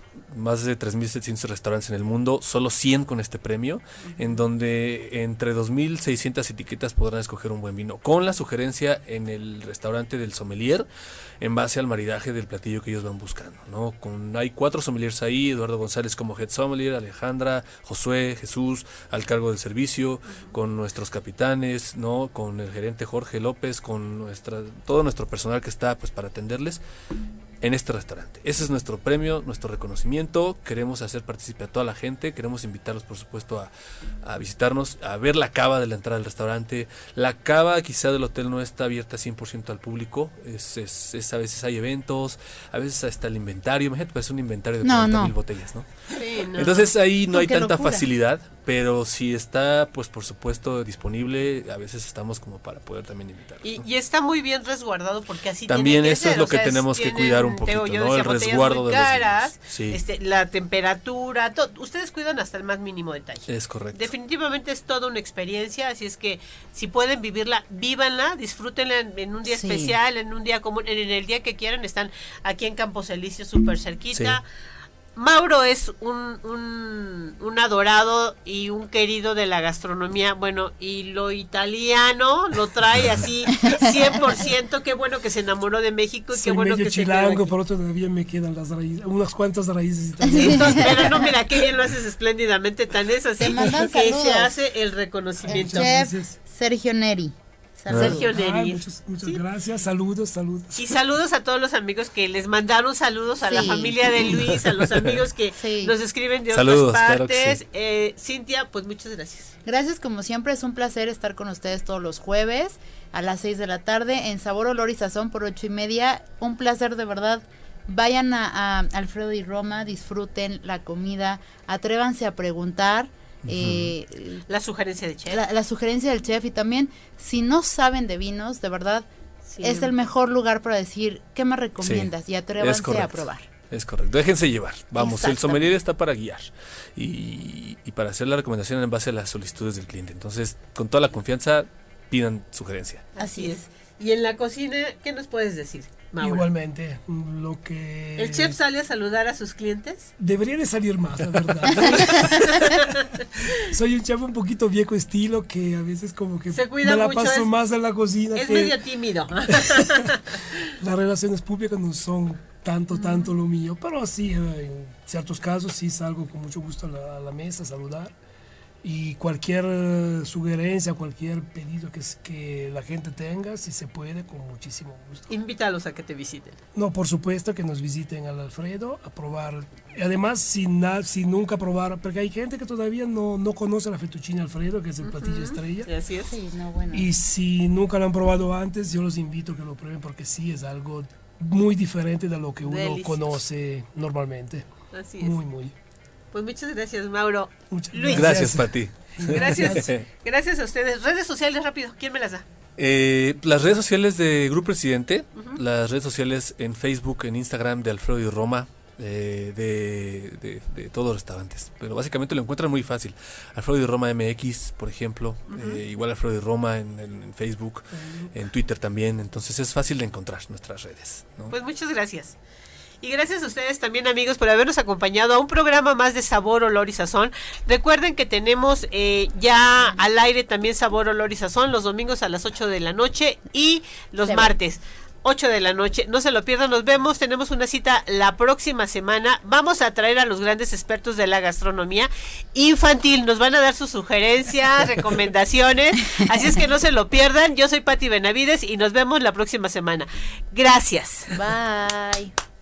más de tres mil setecientos restaurantes en el mundo, solo cien con este premio, en donde entre dos mil seiscientas etiquetas podrán escoger un buen vino, con la sugerencia en el restaurante del sommelier, en base al maridaje del platillo que ellos van buscando, ¿no? Con, hay cuatro sommeliers ahí, Eduardo González como head sommelier, Alejandra, Josué, Jesús, al cargo del servicio, con nuestros capitanes, ¿no? Con el gerente Jorge López, con nuestra, todo nuestro personal que está pues para atenderles en este restaurante. Ese es nuestro premio, nuestro reconocimiento. Queremos hacer partícipe a toda la gente. Queremos invitarlos, por supuesto, a, a visitarnos, a ver la cava de la entrada del restaurante. La cava quizá del hotel no está abierta cien por ciento al público. Es, es, es- a veces hay eventos, a veces hasta el inventario. Imagínate, pues un inventario de No, cuarenta no. mil botellas, ¿no? Sí, no. Entonces ahí no No, hay qué tanta locura. facilidad, pero si está, pues por supuesto, disponible, a veces estamos como para poder también invitarlos. Y, ¿no? y está muy bien resguardado porque así también tiene que eso ser, es lo o que sea, tenemos que tienen, cuidar un poquito, yo ¿no? decía, El botellas resguardo muy de los caras, vinos. Sí. este, la temperatura, todo, ustedes cuidan hasta el más mínimo detalle. Es correcto. Definitivamente es toda una experiencia, así es que si pueden vivirla, vívanla, disfrútenla en, en un día Sí. especial, en un día común, en, en el día que quieran. Están aquí en Campos Elíseos, súper cerquita. Sí. Mauro es un, un, un adorado y un querido de la gastronomía, bueno, y lo italiano lo trae así cien por ciento, qué bueno que se enamoró de México y qué Soy bueno medio que se quedó chilango, aquí. por otro todavía me quedan las raíces, unas cuantas raíces Sí, italianas. entonces, pero no, mira, qué bien lo haces espléndidamente, tan es así Te mandan que saludos. se hace el El reconocimiento. Muchas chef gracias. Sergio Neri. Sergio Ay, Neri. muchas muchas Sí. gracias, saludos, saludos. Y saludos a todos los amigos que les mandaron saludos a la Sí. familia de Luis, a los amigos que Sí. nos escriben de Saludos, otras claro que partes. sí. Eh, Cintia, pues muchas gracias. Gracias, como siempre, es un placer estar con ustedes todos los jueves a las seis de la tarde en Sabor, Olor y Sazón por ocho y media. Un placer, de verdad. Vayan a, a Alfredo y Roma, disfruten la comida, atrévanse a preguntar. eh, La sugerencia de Chef. la, la sugerencia del chef, y también, si no saben de vinos, de verdad, Sí. es el mejor lugar para decir, ¿qué me recomiendas? Sí, y es atrévanse correcto. a probar. Es correcto, déjense llevar. Vamos, el Exactamente. sommelier está para guiar y, y para hacer la recomendación en base a las solicitudes del cliente. Entonces, con toda la confianza, pidan sugerencia. Así es. Y en la cocina, ¿qué nos puedes decir, Mauro? Igualmente, lo que... ¿El chef sale a saludar a sus clientes? Debería de salir más, la verdad. Soy un chef un poquito viejo estilo que a veces como que Se cuida me la mucho, paso es- más en la cocina. Es que medio tímido. Las relaciones públicas no son tanto, tanto lo mío, pero sí, eh, en ciertos casos sí salgo con mucho gusto a la, a la mesa a saludar. Y cualquier eh, sugerencia, cualquier pedido que, s- que la gente tenga, si se puede, con muchísimo gusto. Invítalos a que te visiten. No, por supuesto que nos visiten al Alfredo a probar. Y además, sin, na- sin nunca probar, porque hay gente que todavía no, no conoce la fettuccine Alfredo, que es el platillo estrella. Así es. Sí, no, bueno. Y si nunca lo han probado antes, yo los invito a que lo prueben porque sí es algo muy diferente de lo que uno Delicioso. conoce normalmente. Así es. Muy, muy. Pues muchas gracias, Mauro. Muchas Luis. Gracias, Pati. Gracias. Gracias a ustedes. Redes sociales, rápido. ¿Quién me las da? Eh, las redes sociales de Grupo Presidente, las redes sociales en Facebook, en Instagram de Alfredo y Roma, eh, de, de, de todos los restaurantes. Pero básicamente lo encuentran muy fácil. Alfredo y Roma M X, por ejemplo, eh, igual Alfredo y Roma en, en- en Facebook, en Twitter también. Entonces es fácil de encontrar nuestras redes, ¿no? Pues muchas gracias. Y gracias a ustedes también, amigos, por habernos acompañado a un programa más de Sabor, Olor y Sazón. Recuerden que tenemos eh, ya al aire también Sabor, Olor y Sazón los domingos a las ocho de la noche y los Se ve. martes ocho de la noche. No se lo pierdan, nos vemos. Tenemos una cita la próxima semana. Vamos a traer a los grandes expertos de la gastronomía infantil. Nos van a dar sus sugerencias, recomendaciones. Así es que no se lo pierdan. Yo soy Pati Benavides y nos vemos la próxima semana. Gracias. Bye.